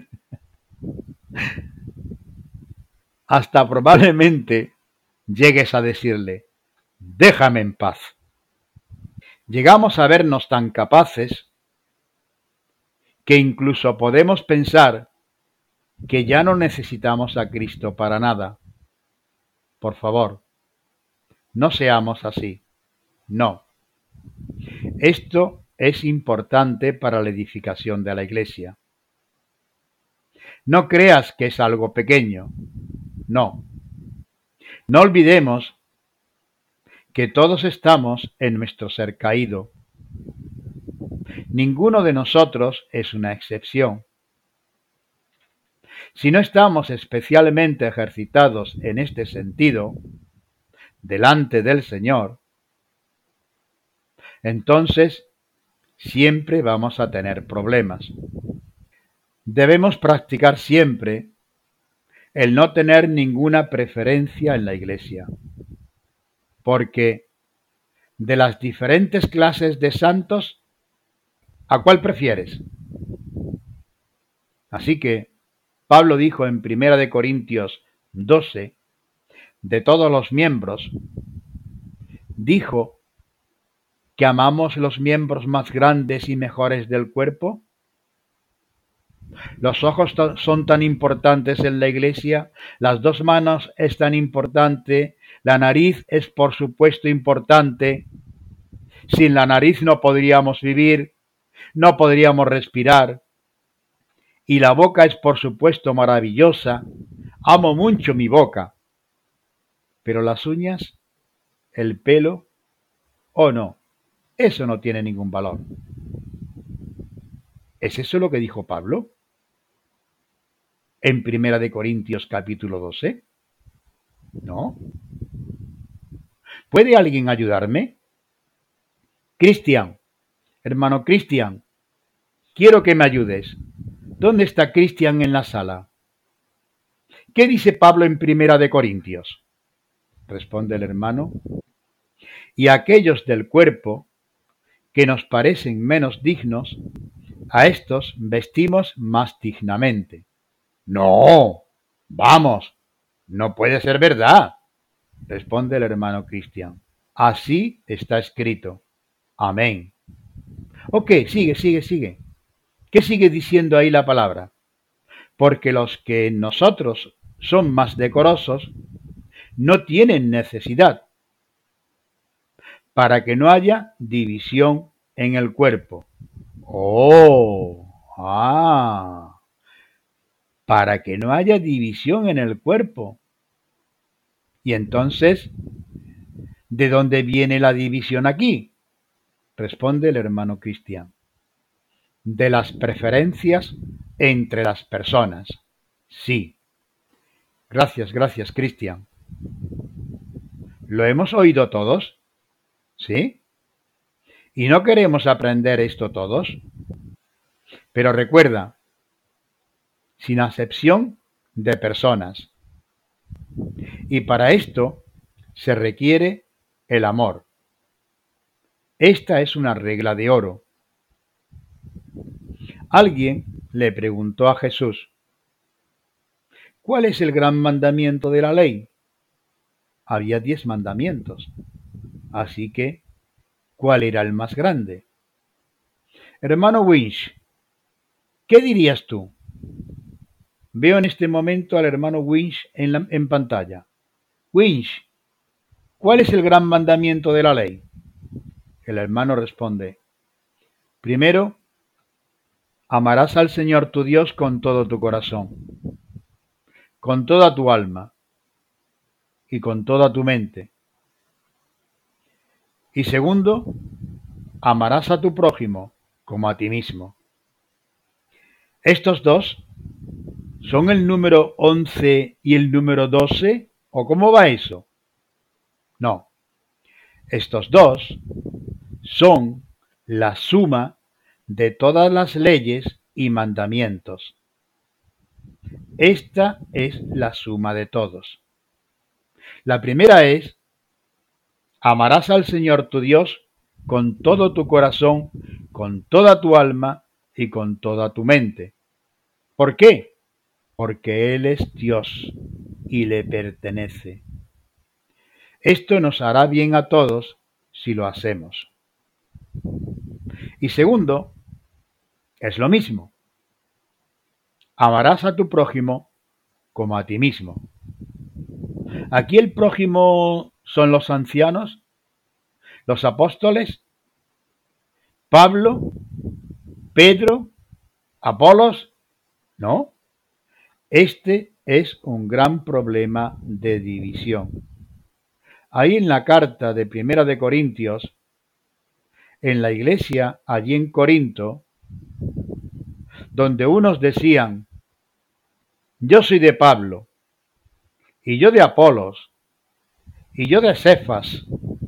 [SPEAKER 1] Hasta probablemente llegues a decirle, déjame en paz. Llegamos a vernos tan capaces que incluso podemos pensar que ya no necesitamos a Cristo para nada. Por favor, no seamos así. No. Esto es importante para la edificación de la Iglesia. No creas que es algo pequeño. No. No olvidemos que todos estamos en nuestro ser caído. Ninguno de nosotros es una excepción. Si no estamos especialmente ejercitados en este sentido, delante del Señor, entonces siempre vamos a tener problemas. Debemos practicar siempre el no tener ninguna preferencia en la Iglesia, porque de las diferentes clases de santos, ¿a cuál prefieres? Así que Pablo dijo en 1 Corintios 12, de todos los miembros, dijo que amamos los miembros más grandes y mejores del cuerpo. Los ojos son tan importantes en la Iglesia, las dos manos es tan importante, la nariz es por supuesto importante. Sin la nariz no podríamos vivir, no podríamos respirar. Y la boca es por supuesto maravillosa, amo mucho mi boca. Pero las uñas, el pelo, no, eso no tiene ningún valor. ¿Es eso lo que dijo Pablo en 1 Corintios capítulo 12? No. ¿Puede alguien ayudarme? Cristian, hermano Cristian, quiero que me ayudes. ¿Dónde está Cristian en la sala? ¿Qué dice Pablo en 1 Corintios? Responde el hermano. Y aquellos del cuerpo que nos parecen menos dignos, a estos vestimos más dignamente. No, vamos, no puede ser verdad, responde el hermano Cristian. Así está escrito. Amén. Ok, sigue. ¿Qué sigue diciendo ahí la palabra? Porque los que en nosotros son más decorosos no tienen necesidad, para que no haya división en el cuerpo. Para que no haya división en el cuerpo. Y entonces, ¿de dónde viene la división aquí? Responde el hermano Cristian. De las preferencias entre las personas. Sí. Gracias, Cristian. ¿Lo hemos oído todos? ¿Sí? ¿Y no queremos aprender esto todos? Pero recuerda, sin acepción de personas. Y para esto se requiere el amor. Esta es una regla de oro. Alguien le preguntó a Jesús, ¿cuál es el gran mandamiento de la ley? Había 10 mandamientos. Así que, ¿cuál era el más grande? Hermano Winch, ¿qué dirías tú? Veo en este momento al hermano Winch en pantalla. Winch, ¿cuál es el gran mandamiento de la ley? El hermano responde, primero, amarás al Señor tu Dios con todo tu corazón, con toda tu alma y con toda tu mente. Y segundo, amarás a tu prójimo como a ti mismo. Estos dos son el número 11 y el número 12, ¿o cómo va eso? No, estos dos son la suma de todas las leyes y mandamientos. Esta es la suma de todos. La primera es, amarás al Señor tu Dios con todo tu corazón, con toda tu alma y con toda tu mente. ¿Por qué? Porque Él es Dios y le pertenece. Esto nos hará bien a todos si lo hacemos. Y segundo, es lo mismo. amarás a tu prójimo como a ti mismo. Aquí el prójimo son los ancianos, los apóstoles, Pablo, Pedro, Apolos. No, este es un gran problema de división. Ahí en la carta de Primera de Corintios, en la iglesia allí en Corinto, donde unos decían, yo soy de Pablo, y yo de Apolos, y yo de Cefas.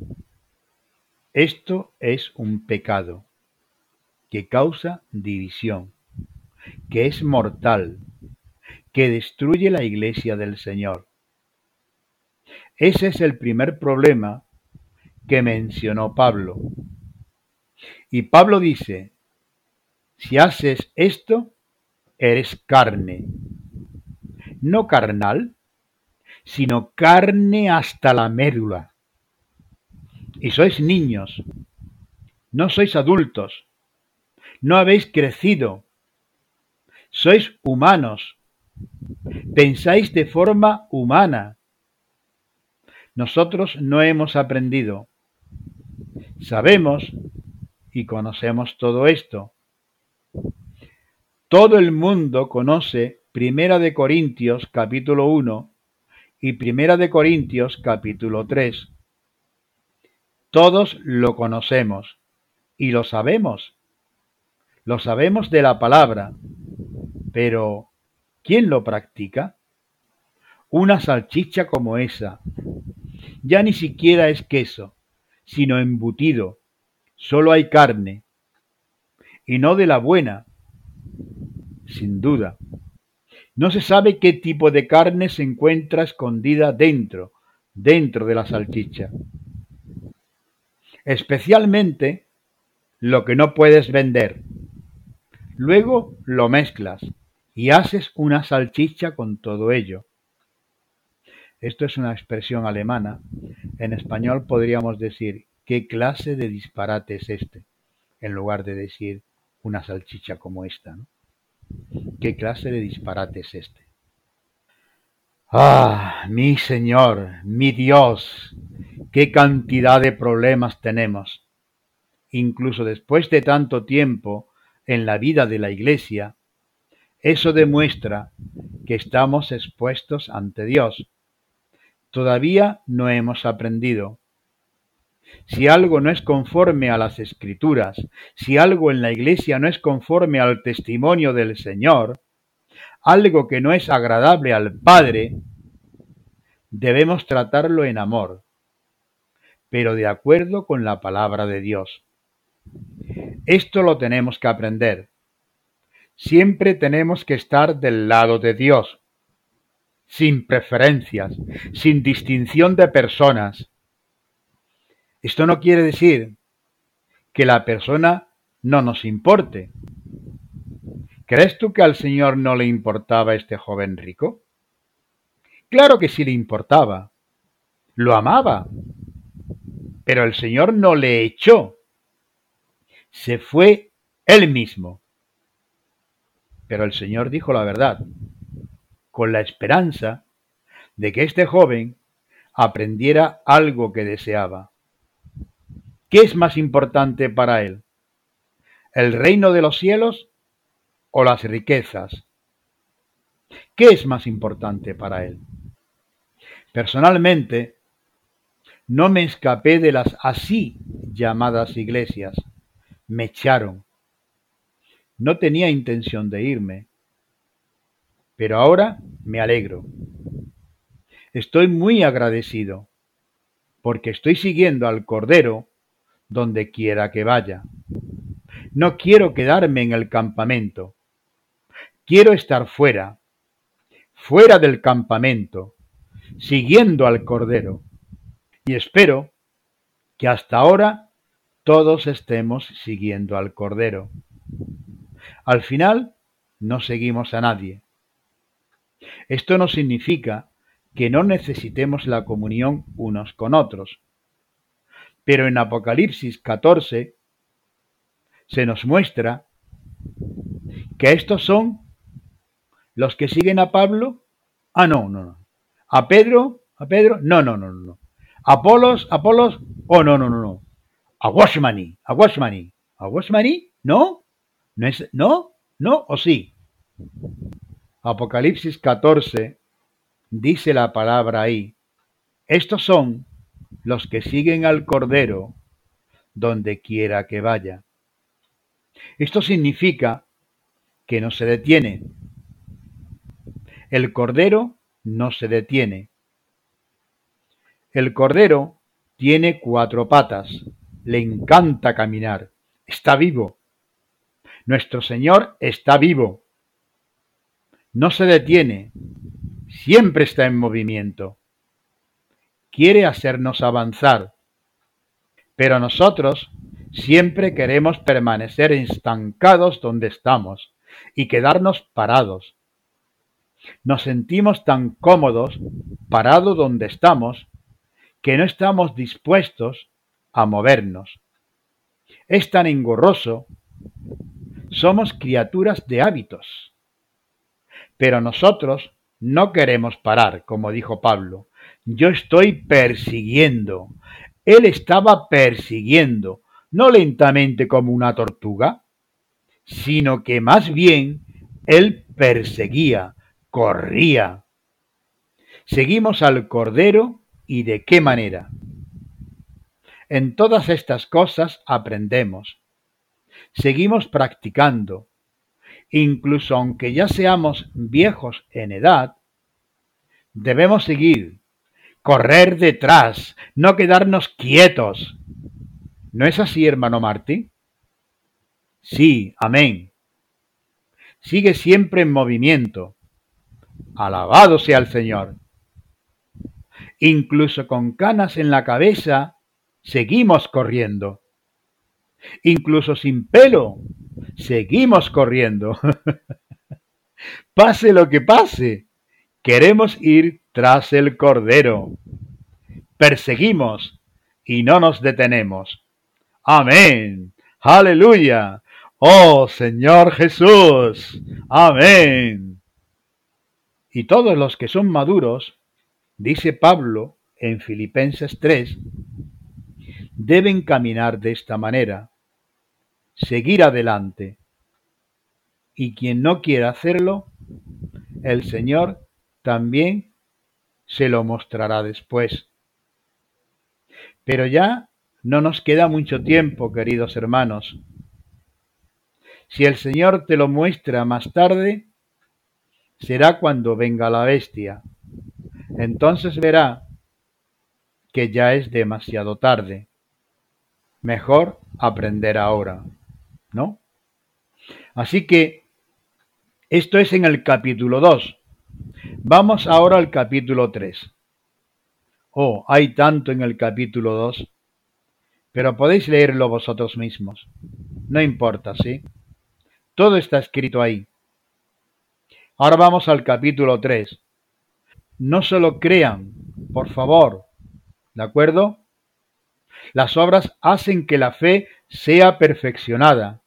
[SPEAKER 1] Esto es un pecado que causa división, que es mortal, que destruye la iglesia del Señor. Ese es el primer problema que mencionó Pablo. Y Pablo dice, si haces esto, eres carne. No carnal, sino carne hasta la médula. Y sois niños, no sois adultos, no habéis crecido, sois humanos, pensáis de forma humana. Nosotros no hemos aprendido. Sabemos y conocemos todo esto. Todo el mundo conoce Primera de Corintios capítulo 1 y Primera de Corintios capítulo 3. Todos lo conocemos y lo sabemos. Lo sabemos de la palabra. Pero, ¿quién lo practica? Una salchicha como esa. Ya ni siquiera es queso, sino embutido. Solo hay carne. Y no de la buena, sin duda. No se sabe qué tipo de carne se encuentra escondida dentro de la salchicha. Especialmente lo que no puedes vender. Luego lo mezclas y haces una salchicha con todo ello. Esto es una expresión alemana. En español podríamos decir, ¿qué clase de disparate es este? En lugar de decir una salchicha como esta, ¿no? ¿Qué clase de disparate es este? Ah, mi Señor, mi Dios, qué cantidad de problemas tenemos. Incluso después de tanto tiempo en la vida de la Iglesia, eso demuestra que estamos expuestos ante Dios. Todavía no hemos aprendido. Si algo no es conforme a las Escrituras, si algo en la Iglesia no es conforme al testimonio del Señor, algo que no es agradable al Padre, debemos tratarlo en amor, pero de acuerdo con la palabra de Dios. Esto lo tenemos que aprender. Siempre tenemos que estar del lado de Dios, sin preferencias, sin distinción de personas. Esto no quiere decir que la persona no nos importe. ¿Crees tú que al Señor no le importaba este joven rico? Claro que sí le importaba. Lo amaba. Pero el Señor no le echó. Se fue él mismo. Pero el Señor dijo la verdad, con la esperanza de que este joven aprendiera algo que deseaba. ¿Qué es más importante para él? ¿El reino de los cielos o las riquezas? ¿Qué es más importante para él? Personalmente, no me escapé de las así llamadas iglesias. Me echaron. No tenía intención de irme, pero ahora me alegro. Estoy muy agradecido, porque estoy siguiendo al Cordero donde quiera que vaya. No quiero quedarme en el campamento. Quiero estar fuera, fuera del campamento, siguiendo al Cordero. Y espero que hasta ahora todos estemos siguiendo al Cordero. Al final, no seguimos a nadie. Esto no significa que no necesitemos la comunión unos con otros. Pero en Apocalipsis 14 se nos muestra que estos son ¿Los que siguen a Pablo? Ah, no, no, no. ¿A Pedro? No, no, no, no. ¿Apolos? ¿Apolos? Oh, no, no, no, no. A Washmani, a Washmani. ¿A Washmani? ¿No? ¿No es? ¿No? ¿No? ¿O sí? Apocalipsis 14 dice la palabra ahí. Estos son los que siguen al Cordero donde quiera que vaya. Esto significa que no se detiene. El Cordero no se detiene. El Cordero tiene 4 patas. Le encanta caminar. Está vivo. Nuestro Señor está vivo. No se detiene. Siempre está en movimiento. Quiere hacernos avanzar. Pero nosotros siempre queremos permanecer estancados donde estamos y quedarnos parados. Nos sentimos tan cómodos parados donde estamos que no estamos dispuestos a movernos. Es tan engorroso. Somos criaturas de hábitos. Pero nosotros no queremos parar, como dijo Pablo. Yo estoy persiguiendo. Él estaba persiguiendo, no lentamente como una tortuga, sino que más bien él perseguía, corría. Seguimos al Cordero y de qué manera. En todas estas cosas aprendemos. Seguimos practicando. Incluso aunque ya seamos viejos en edad, debemos seguir, correr detrás, no quedarnos quietos. ¿No es así, hermano Martín? Sí, amén. Sigue siempre en movimiento. Alabado sea el Señor. Incluso con canas en la cabeza, seguimos corriendo. Incluso sin pelo, seguimos corriendo. Pase lo que pase, queremos ir tras el Cordero. Perseguimos y no nos detenemos. Amén. Aleluya. Oh Señor Jesús. Amén. Y todos los que son maduros, dice Pablo en Filipenses 3, deben caminar de esta manera, seguir adelante. Y quien no quiera hacerlo, el Señor también se lo mostrará después. Pero ya no nos queda mucho tiempo, queridos hermanos. Si el Señor te lo muestra más tarde, será cuando venga la bestia. Entonces verá que ya es demasiado tarde. Mejor aprender ahora, ¿no? Así que esto es en el capítulo 2. Vamos ahora al capítulo 3. Oh, hay tanto en el capítulo 2, pero podéis leerlo vosotros mismos. No importa, ¿sí? Todo está escrito ahí. Ahora vamos al capítulo 3. No solo crean, por favor, ¿de acuerdo? Las obras hacen que la fe sea perfeccionada.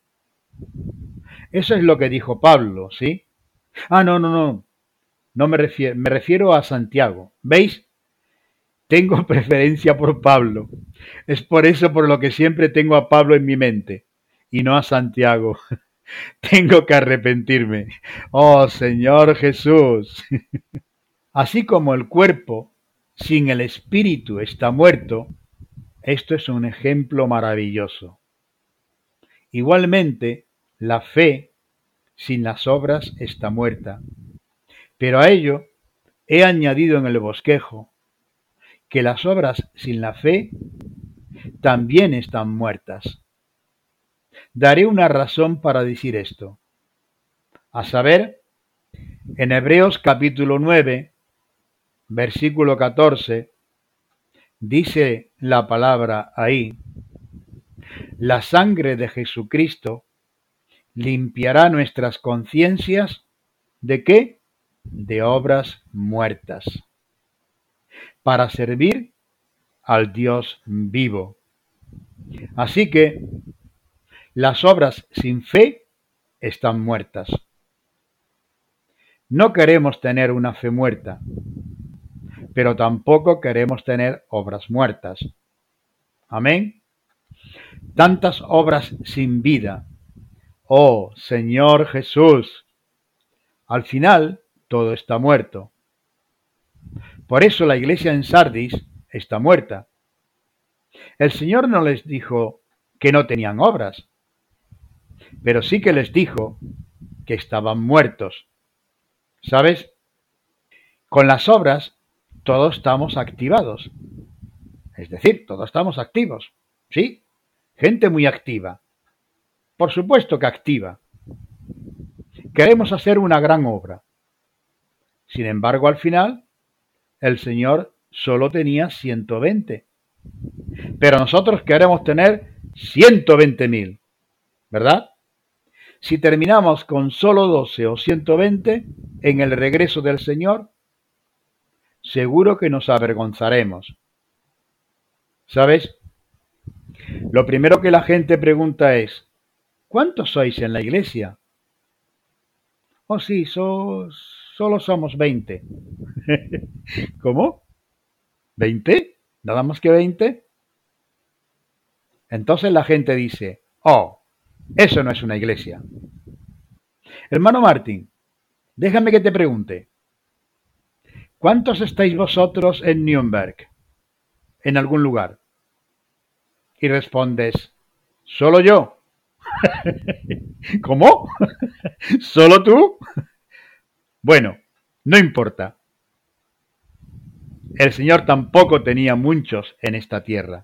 [SPEAKER 1] Eso es lo que dijo Pablo, ¿sí? Ah, no, no, no. No me refiero a Santiago. ¿Veis? Tengo preferencia por Pablo. Es por eso por lo que siempre tengo a Pablo en mi mente y no a Santiago. Tengo que arrepentirme. Oh, Señor Jesús. Así como el cuerpo sin el espíritu está muerto, esto es un ejemplo maravilloso. Igualmente, la fe sin las obras está muerta. Pero a ello he añadido en el bosquejo que las obras sin la fe también están muertas. Daré una razón para decir esto. A saber, en Hebreos capítulo 9, versículo 14, dice la palabra ahí, la sangre de Jesucristo limpiará nuestras conciencias ¿de qué? De obras muertas, para servir al Dios vivo. Así que las obras sin fe están muertas. No queremos tener una fe muerta, pero tampoco queremos tener obras muertas. Amén. Tantas obras sin vida. Oh, Señor Jesús. Al final, todo está muerto. Por eso la iglesia en Sardis está muerta. El Señor no les dijo que no tenían obras, pero sí que les dijo que estaban muertos. ¿Sabes? Con las obras todos estamos activados. Es decir, todos estamos activos. ¿Sí? Gente muy activa. Por supuesto que activa. Queremos hacer una gran obra. Sin embargo, al final, el Señor solo tenía 120. Pero nosotros queremos tener 120.000. ¿Verdad? Si terminamos con solo 12 o 120 en el regreso del Señor, seguro que nos avergonzaremos. ¿Sabes? Lo primero que la gente pregunta es, ¿cuántos sois en la iglesia? Oh, sí, solo somos 20. ¿Cómo? ¿20? ¿Nada más que 20? Entonces la gente dice, oh, eso no es una iglesia. Hermano Martín, déjame que te pregunte, ¿cuántos estáis vosotros en Nuremberg? ¿En algún lugar? Y respondes, solo yo. ¿Cómo? ¿Solo tú? Bueno, no importa. El Señor tampoco tenía muchos en esta tierra.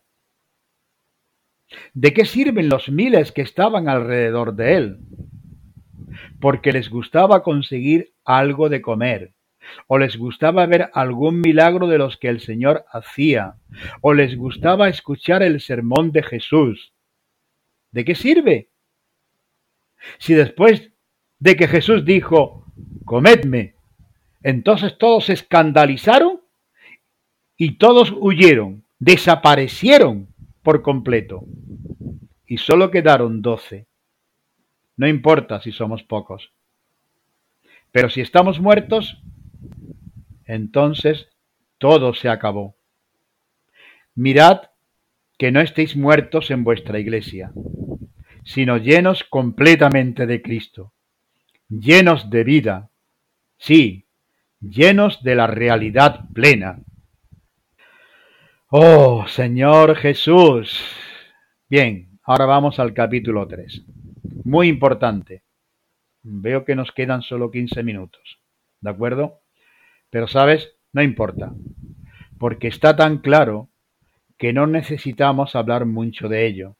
[SPEAKER 1] ¿De qué sirven los miles que estaban alrededor de él? Porque les gustaba conseguir algo de comer, o les gustaba ver algún milagro de los que el Señor hacía, o les gustaba escuchar el sermón de Jesús. ¿De qué sirve? Si después de que Jesús dijo, comedme, entonces todos se escandalizaron y todos huyeron, desaparecieron por completo. Y solo quedaron 12. No importa si somos pocos. Pero si estamos muertos, entonces todo se acabó. Mirad que no estéis muertos en vuestra iglesia, sino llenos completamente de Cristo, llenos de vida, sí, llenos de la realidad plena. Oh, Señor Jesús. Bien, ahora vamos al capítulo 3. Muy importante. Veo que nos quedan solo 15 minutos. ¿De acuerdo? Pero, ¿sabes? No importa. Porque está tan claro que no necesitamos hablar mucho de ello.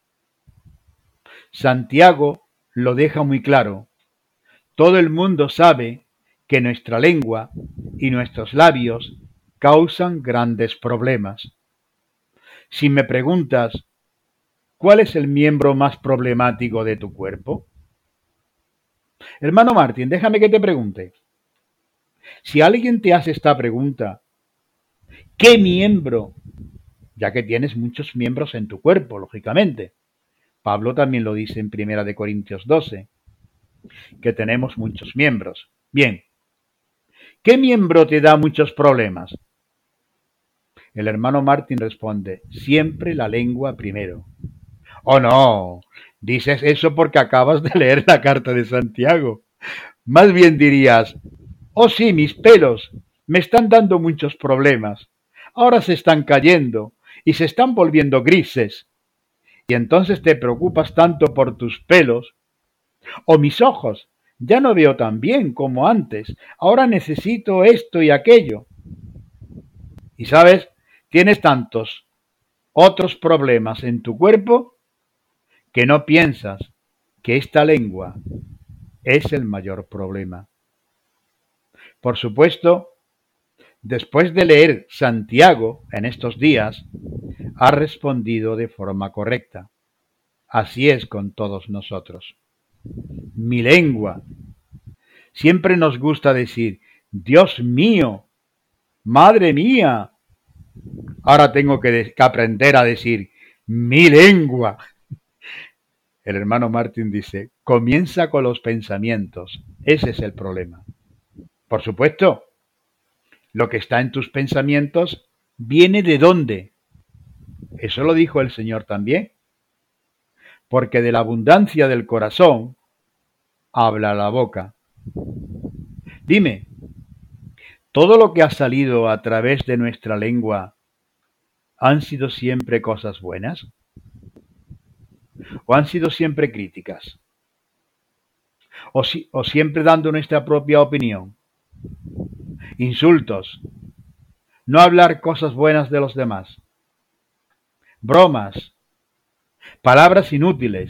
[SPEAKER 1] Santiago lo deja muy claro. Todo el mundo sabe que nuestra lengua y nuestros labios causan grandes problemas. Si me preguntas, ¿cuál es el miembro más problemático de tu cuerpo? Hermano Martín, déjame que te pregunte. Si alguien te hace esta pregunta, ¿qué miembro? Ya que tienes muchos miembros en tu cuerpo, lógicamente. Pablo también lo dice en 1 Corintios 12, que tenemos muchos miembros. Bien, ¿qué miembro te da muchos problemas? El hermano Martín responde, siempre la lengua primero. Oh no, dices eso porque acabas de leer la carta de Santiago. Más bien dirías, oh sí, mis pelos me están dando muchos problemas. Ahora se están cayendo y se están volviendo grises. Y entonces te preocupas tanto por tus pelos. O mis ojos, ya no veo tan bien como antes. Ahora necesito esto y aquello. Y sabes, tienes tantos otros problemas en tu cuerpo que no piensas que esta lengua es el mayor problema. Por supuesto, después de leer Santiago en estos días, ha respondido de forma correcta. Así es con todos nosotros. Mi lengua. Siempre nos gusta decir, Dios mío, madre mía. Ahora tengo que aprender a decir, mi lengua. El hermano Martín dice, comienza con los pensamientos. Ese es el problema. Por supuesto, lo que está en tus pensamientos viene de dónde. Eso lo dijo el Señor también. Porque de la abundancia del corazón habla la boca. Dime, ¿todo lo que ha salido a través de nuestra lengua han sido siempre cosas buenas? ¿O han sido siempre críticas? ¿O siempre dando nuestra propia opinión? Insultos, no hablar cosas buenas de los demás, bromas, palabras inútiles.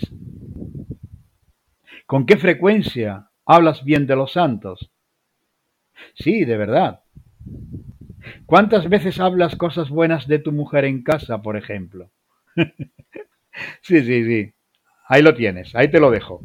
[SPEAKER 1] ¿Con qué frecuencia hablas bien de los santos? Sí, de verdad. ¿Cuántas veces hablas cosas buenas de tu mujer en casa, por ejemplo? Sí. Ahí lo tienes, ahí te lo dejo.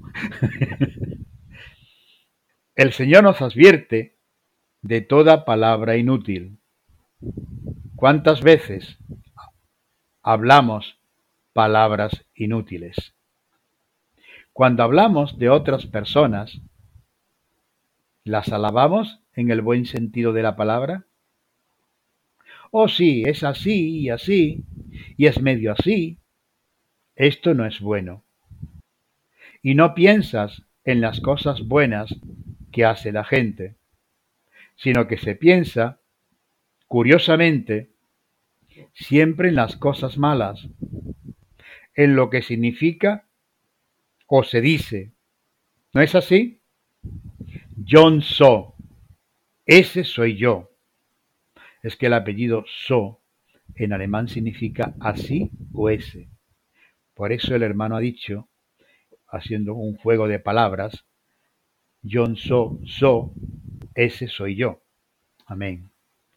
[SPEAKER 1] El Señor nos advierte de toda palabra inútil. ¿Cuántas veces hablamos palabras inútiles? Cuando hablamos de otras personas, ¿las alabamos en el buen sentido de la palabra? Oh, sí, es así, y es medio así. Esto no es bueno. Y no piensas en las cosas buenas que hace la gente, sino que se piensa, curiosamente, siempre en las cosas malas, en lo que significa o se dice. ¿No es así? John So, ese soy yo. Es que el apellido So en alemán significa así o ese. Por eso el hermano ha dicho, haciendo un juego de palabras, John So, ese soy yo. Amén.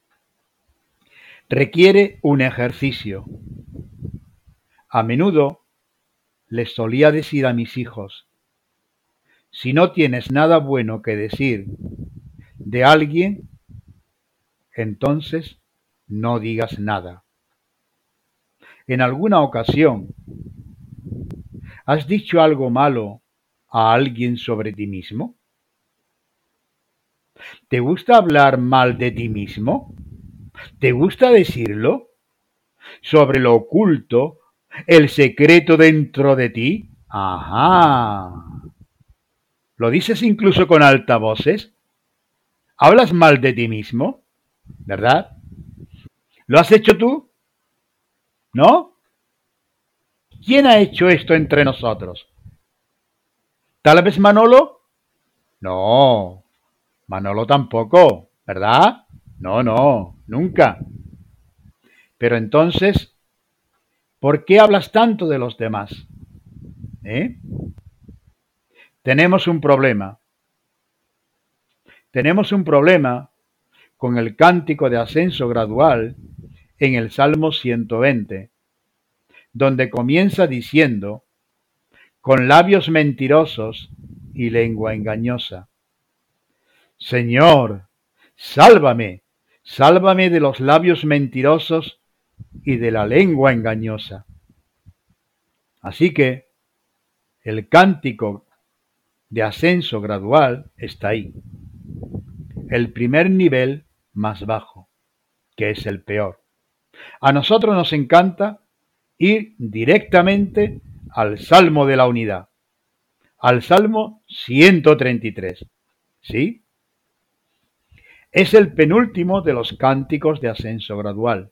[SPEAKER 1] Requiere un ejercicio. A menudo les solía decir a mis hijos, si no tienes nada bueno que decir de alguien, entonces no digas nada. En alguna ocasión, ¿has dicho algo malo a alguien sobre ti mismo? ¿Te gusta hablar mal de ti mismo? ¿Te gusta decirlo? ¿Sobre lo oculto, el secreto dentro de ti? Ajá. ¿Lo dices incluso con altavoces? ¿Hablas mal de ti mismo? ¿Verdad? ¿Lo has hecho tú? ¿No? ¿Quién ha hecho esto entre nosotros? ¿Tal vez Manolo? No, Manolo tampoco, ¿verdad? No, nunca. Pero entonces, ¿por qué hablas tanto de los demás? ¿Eh? Tenemos un problema. Tenemos un problema con el cántico de ascenso gradual en el Salmo 120, donde comienza diciendo, con labios mentirosos y lengua engañosa. Señor, sálvame, sálvame de los labios mentirosos y de la lengua engañosa. Así que el cántico de ascenso gradual está ahí. El primer nivel más bajo, que es el peor. A nosotros nos encanta ir directamente al Salmo de la Unidad, al Salmo 133. ¿Sí? Es el penúltimo de los cánticos de ascenso gradual.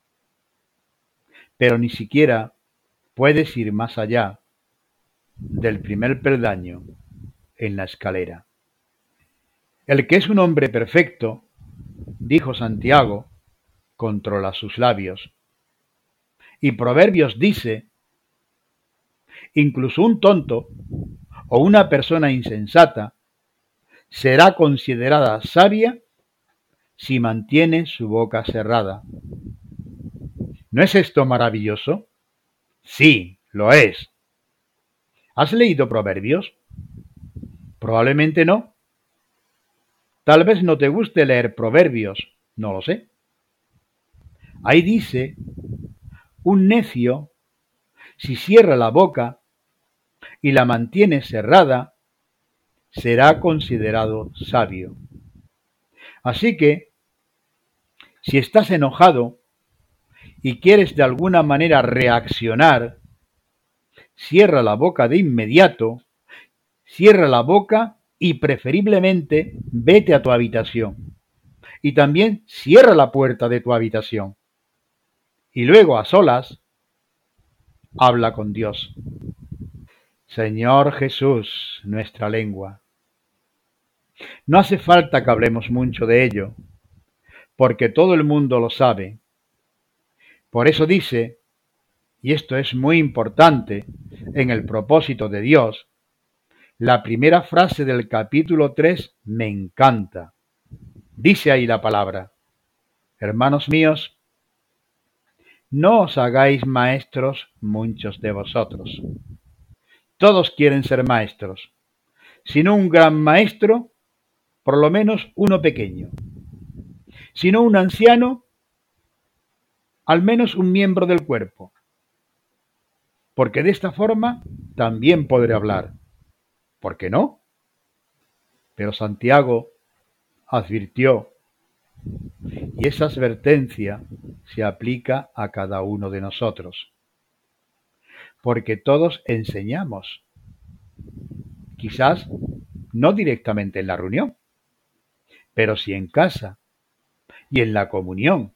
[SPEAKER 1] Pero ni siquiera puedes ir más allá del primer peldaño en la escalera. El que es un hombre perfecto, dijo Santiago, controla sus labios. Y Proverbios dice, incluso un tonto o una persona insensata será considerada sabia si mantiene su boca cerrada. ¿No es esto maravilloso? Sí, lo es. ¿Has leído Proverbios? Probablemente no. Tal vez no te guste leer Proverbios, no lo sé. Ahí dice, un necio, si cierra la boca y la mantiene cerrada, será considerado sabio. Así que, si estás enojado y quieres de alguna manera reaccionar, cierra la boca de inmediato, cierra la boca y preferiblemente vete a tu habitación. Y también cierra la puerta de tu habitación. Y luego a solas, habla con Dios. Señor Jesús, nuestra lengua. No hace falta que hablemos mucho de ello, porque todo el mundo lo sabe. Por eso dice, y esto es muy importante en el propósito de Dios, la primera frase del capítulo 3 me encanta. Dice ahí la palabra: hermanos míos, no os hagáis maestros muchos de vosotros. Todos quieren ser maestros. Si no un gran maestro, por lo menos uno pequeño. Si no un anciano, al menos un miembro del cuerpo. Porque de esta forma también podré hablar. ¿Por qué no? Pero Santiago advirtió, y esa advertencia se aplica a cada uno de nosotros. Porque todos enseñamos. Quizás no directamente en la reunión, pero sí en casa y en la comunión.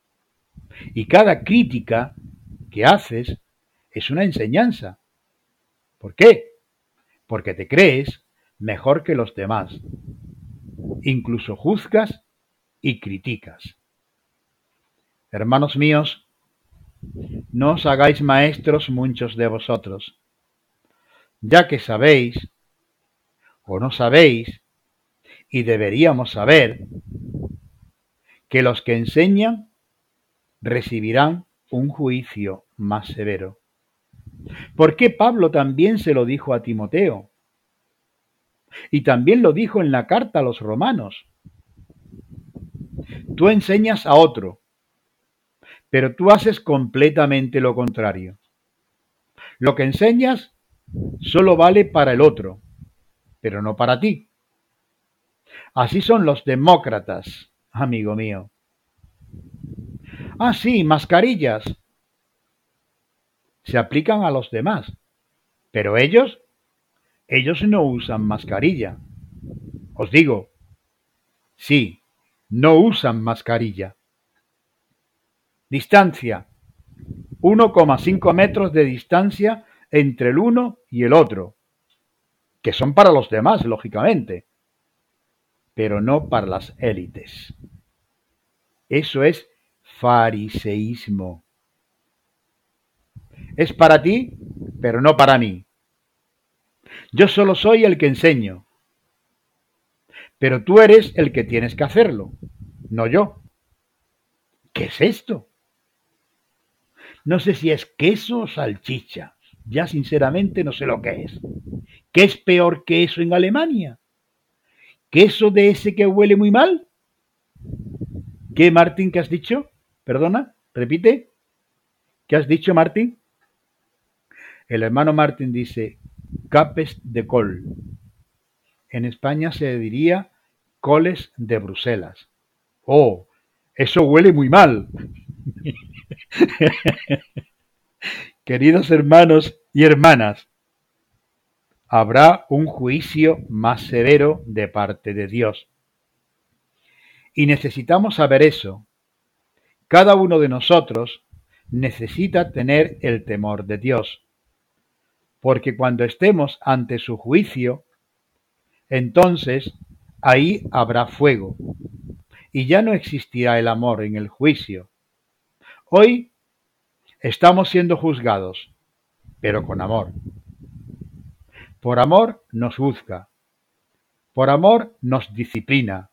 [SPEAKER 1] Y cada crítica que haces es una enseñanza. ¿Por qué? Porque te crees mejor que los demás. Incluso juzgas y criticas. Hermanos míos, no os hagáis maestros muchos de vosotros, ya que sabéis, o no sabéis, y deberíamos saber, que los que enseñan recibirán un juicio más severo. ¿Por qué Pablo también se lo dijo a Timoteo? Y también lo dijo en la carta a los romanos. Tú enseñas a otro, pero tú haces completamente lo contrario. Lo que enseñas solo vale para el otro, pero no para ti. Así son los demócratas, amigo mío. Ah, sí, mascarillas. Se aplican a los demás, pero ellos no usan mascarilla. Os digo, sí, no usan mascarilla. Distancia: 1,5 metros de distancia entre el uno y el otro, que son para los demás, lógicamente, pero no para las élites. Eso es fariseísmo. Es para ti, pero no para mí. Yo solo soy el que enseño, pero tú eres el que tienes que hacerlo, no yo. ¿Qué es esto? No sé si es queso o salchicha. Ya sinceramente no sé lo que es. ¿Qué es peor que eso en Alemania? ¿Queso de ese que huele muy mal? ¿Qué, Martín, qué has dicho? Perdona, repite. ¿Qué has dicho, Martín? El hermano Martín dice capes de col. En España se diría coles de Bruselas. ¡Oh! Eso huele muy mal. Queridos hermanos y hermanas, habrá un juicio más severo de parte de Dios. Y necesitamos saber eso. Cada uno de nosotros necesita tener el temor de Dios, porque cuando estemos ante su juicio, entonces ahí habrá fuego, y ya no existirá el amor en el juicio. Hoy estamos siendo juzgados, pero con amor. Por amor nos juzga, por amor nos disciplina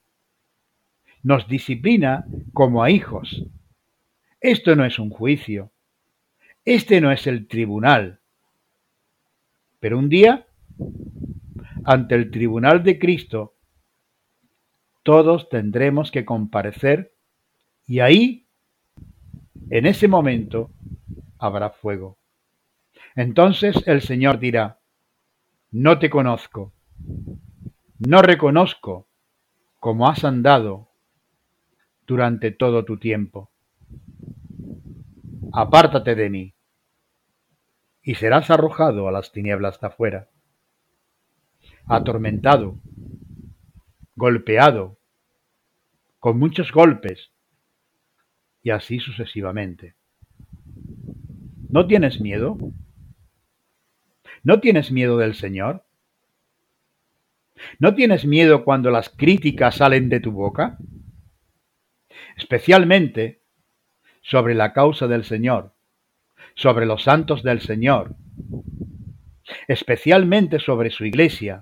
[SPEAKER 1] como a hijos. Esto no es un juicio, este no es el tribunal, pero un día, ante el tribunal de Cristo, todos tendremos que comparecer y ahí, en ese momento, habrá fuego. Entonces el Señor dirá: no te conozco, no reconozco cómo has andado durante todo tu tiempo. Apártate de mí, y serás arrojado a las tinieblas de afuera, atormentado, golpeado, con muchos golpes, y así sucesivamente. ¿No tienes miedo? ¿No tienes miedo del Señor? ¿No tienes miedo cuando las críticas salen de tu boca? Especialmente sobre la causa del Señor, sobre los santos del Señor, especialmente sobre su iglesia,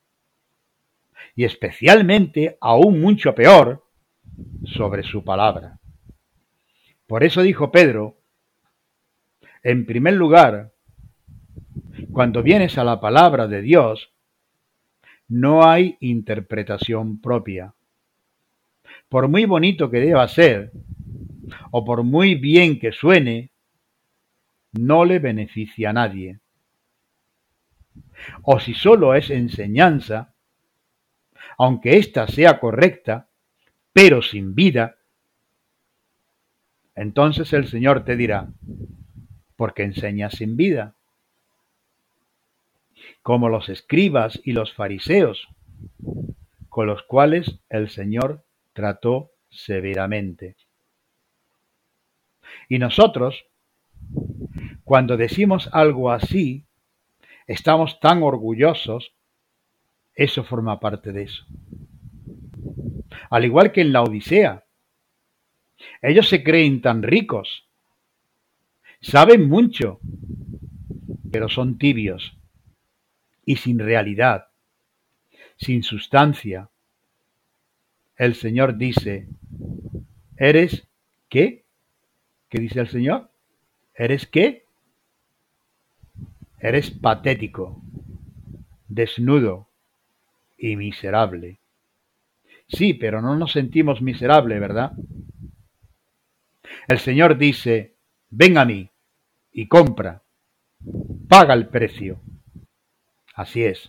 [SPEAKER 1] y especialmente, aún mucho peor, sobre su palabra. Por eso dijo Pedro, en primer lugar, cuando vienes a la palabra de Dios, no hay interpretación propia. Por muy bonito que deba ser, o por muy bien que suene, no le beneficia a nadie. O si solo es enseñanza, aunque ésta sea correcta, pero sin vida, entonces el Señor te dirá, ¿por qué enseñas sin vida? Como los escribas y los fariseos, con los cuales el Señor trató severamente. Y nosotros, cuando decimos algo así, estamos tan orgullosos, eso forma parte de eso. Al igual que en la Odisea, ellos se creen tan ricos, saben mucho, pero son tibios y sin realidad, sin sustancia. El Señor dice, ¿eres qué? ¿Qué dice el Señor? ¿Eres qué? Eres patético, desnudo y miserable. Sí, pero no nos sentimos miserables, ¿verdad? El Señor dice, ven a mí y compra, paga el precio. Así es.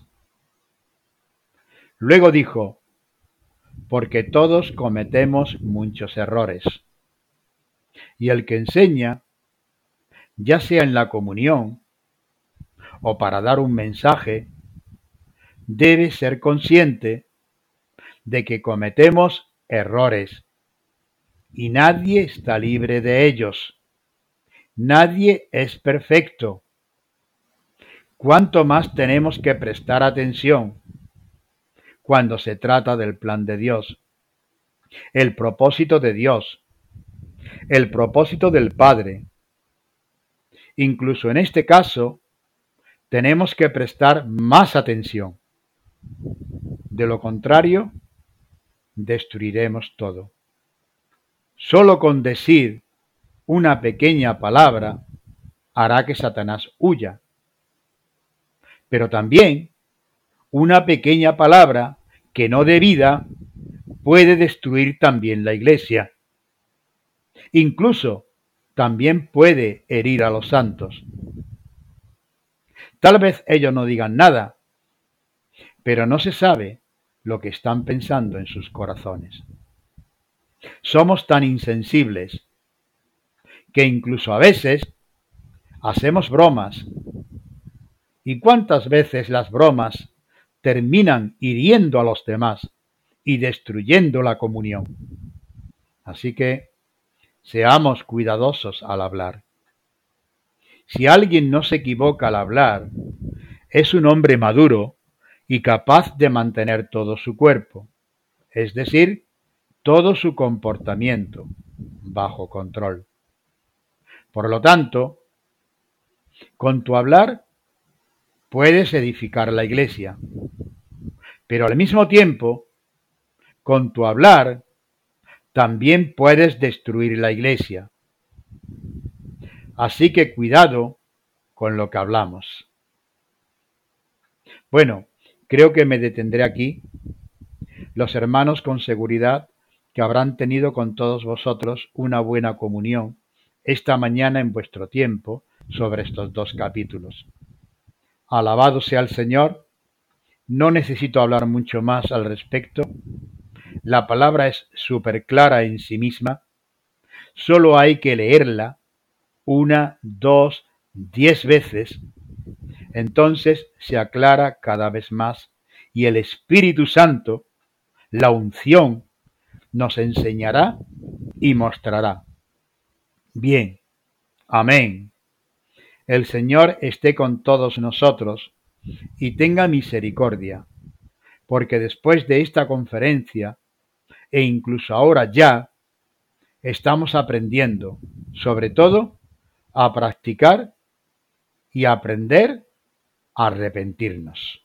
[SPEAKER 1] Luego dijo, porque todos cometemos muchos errores. Y el que enseña, ya sea en la comunión o para dar un mensaje, debe ser consciente de que cometemos errores y nadie está libre de ellos. Nadie es perfecto. ¿Cuánto más tenemos que prestar atención cuando se trata del plan de Dios, el propósito de Dios, el propósito del Padre? Incluso en este caso, tenemos que prestar más atención. De lo contrario, destruiremos todo. Solo con decir una pequeña palabra hará que Satanás huya. Pero también una pequeña palabra que no dé vida puede destruir también la iglesia. Incluso también puede herir a los santos. Tal vez ellos no digan nada, pero no se sabe lo que están pensando en sus corazones. Somos tan insensibles que incluso a veces hacemos bromas. ¿Y cuántas veces las bromas terminan hiriendo a los demás y destruyendo la comunión? Así que seamos cuidadosos al hablar. Si alguien no se equivoca al hablar, es un hombre maduro y capaz de mantener todo su cuerpo, es decir, todo su comportamiento, bajo control. Por lo tanto, con tu hablar puedes edificar la iglesia, pero al mismo tiempo, con tu hablar también puedes destruir la iglesia. Así que cuidado con lo que hablamos. Bueno, creo que me detendré aquí. Los hermanos con seguridad que habrán tenido con todos vosotros una buena comunión esta mañana en vuestro tiempo sobre estos 2 capítulos. Alabado sea el Señor. No necesito hablar mucho más al respecto. La palabra es súper clara en sí misma, solo hay que leerla 1, 2, 10 veces, entonces se aclara cada vez más y el Espíritu Santo, la unción, nos enseñará y mostrará. Bien, amén. El Señor esté con todos nosotros y tenga misericordia, porque después de esta conferencia, e incluso ahora ya, estamos aprendiendo, sobre todo, a practicar y a aprender a arrepentirnos.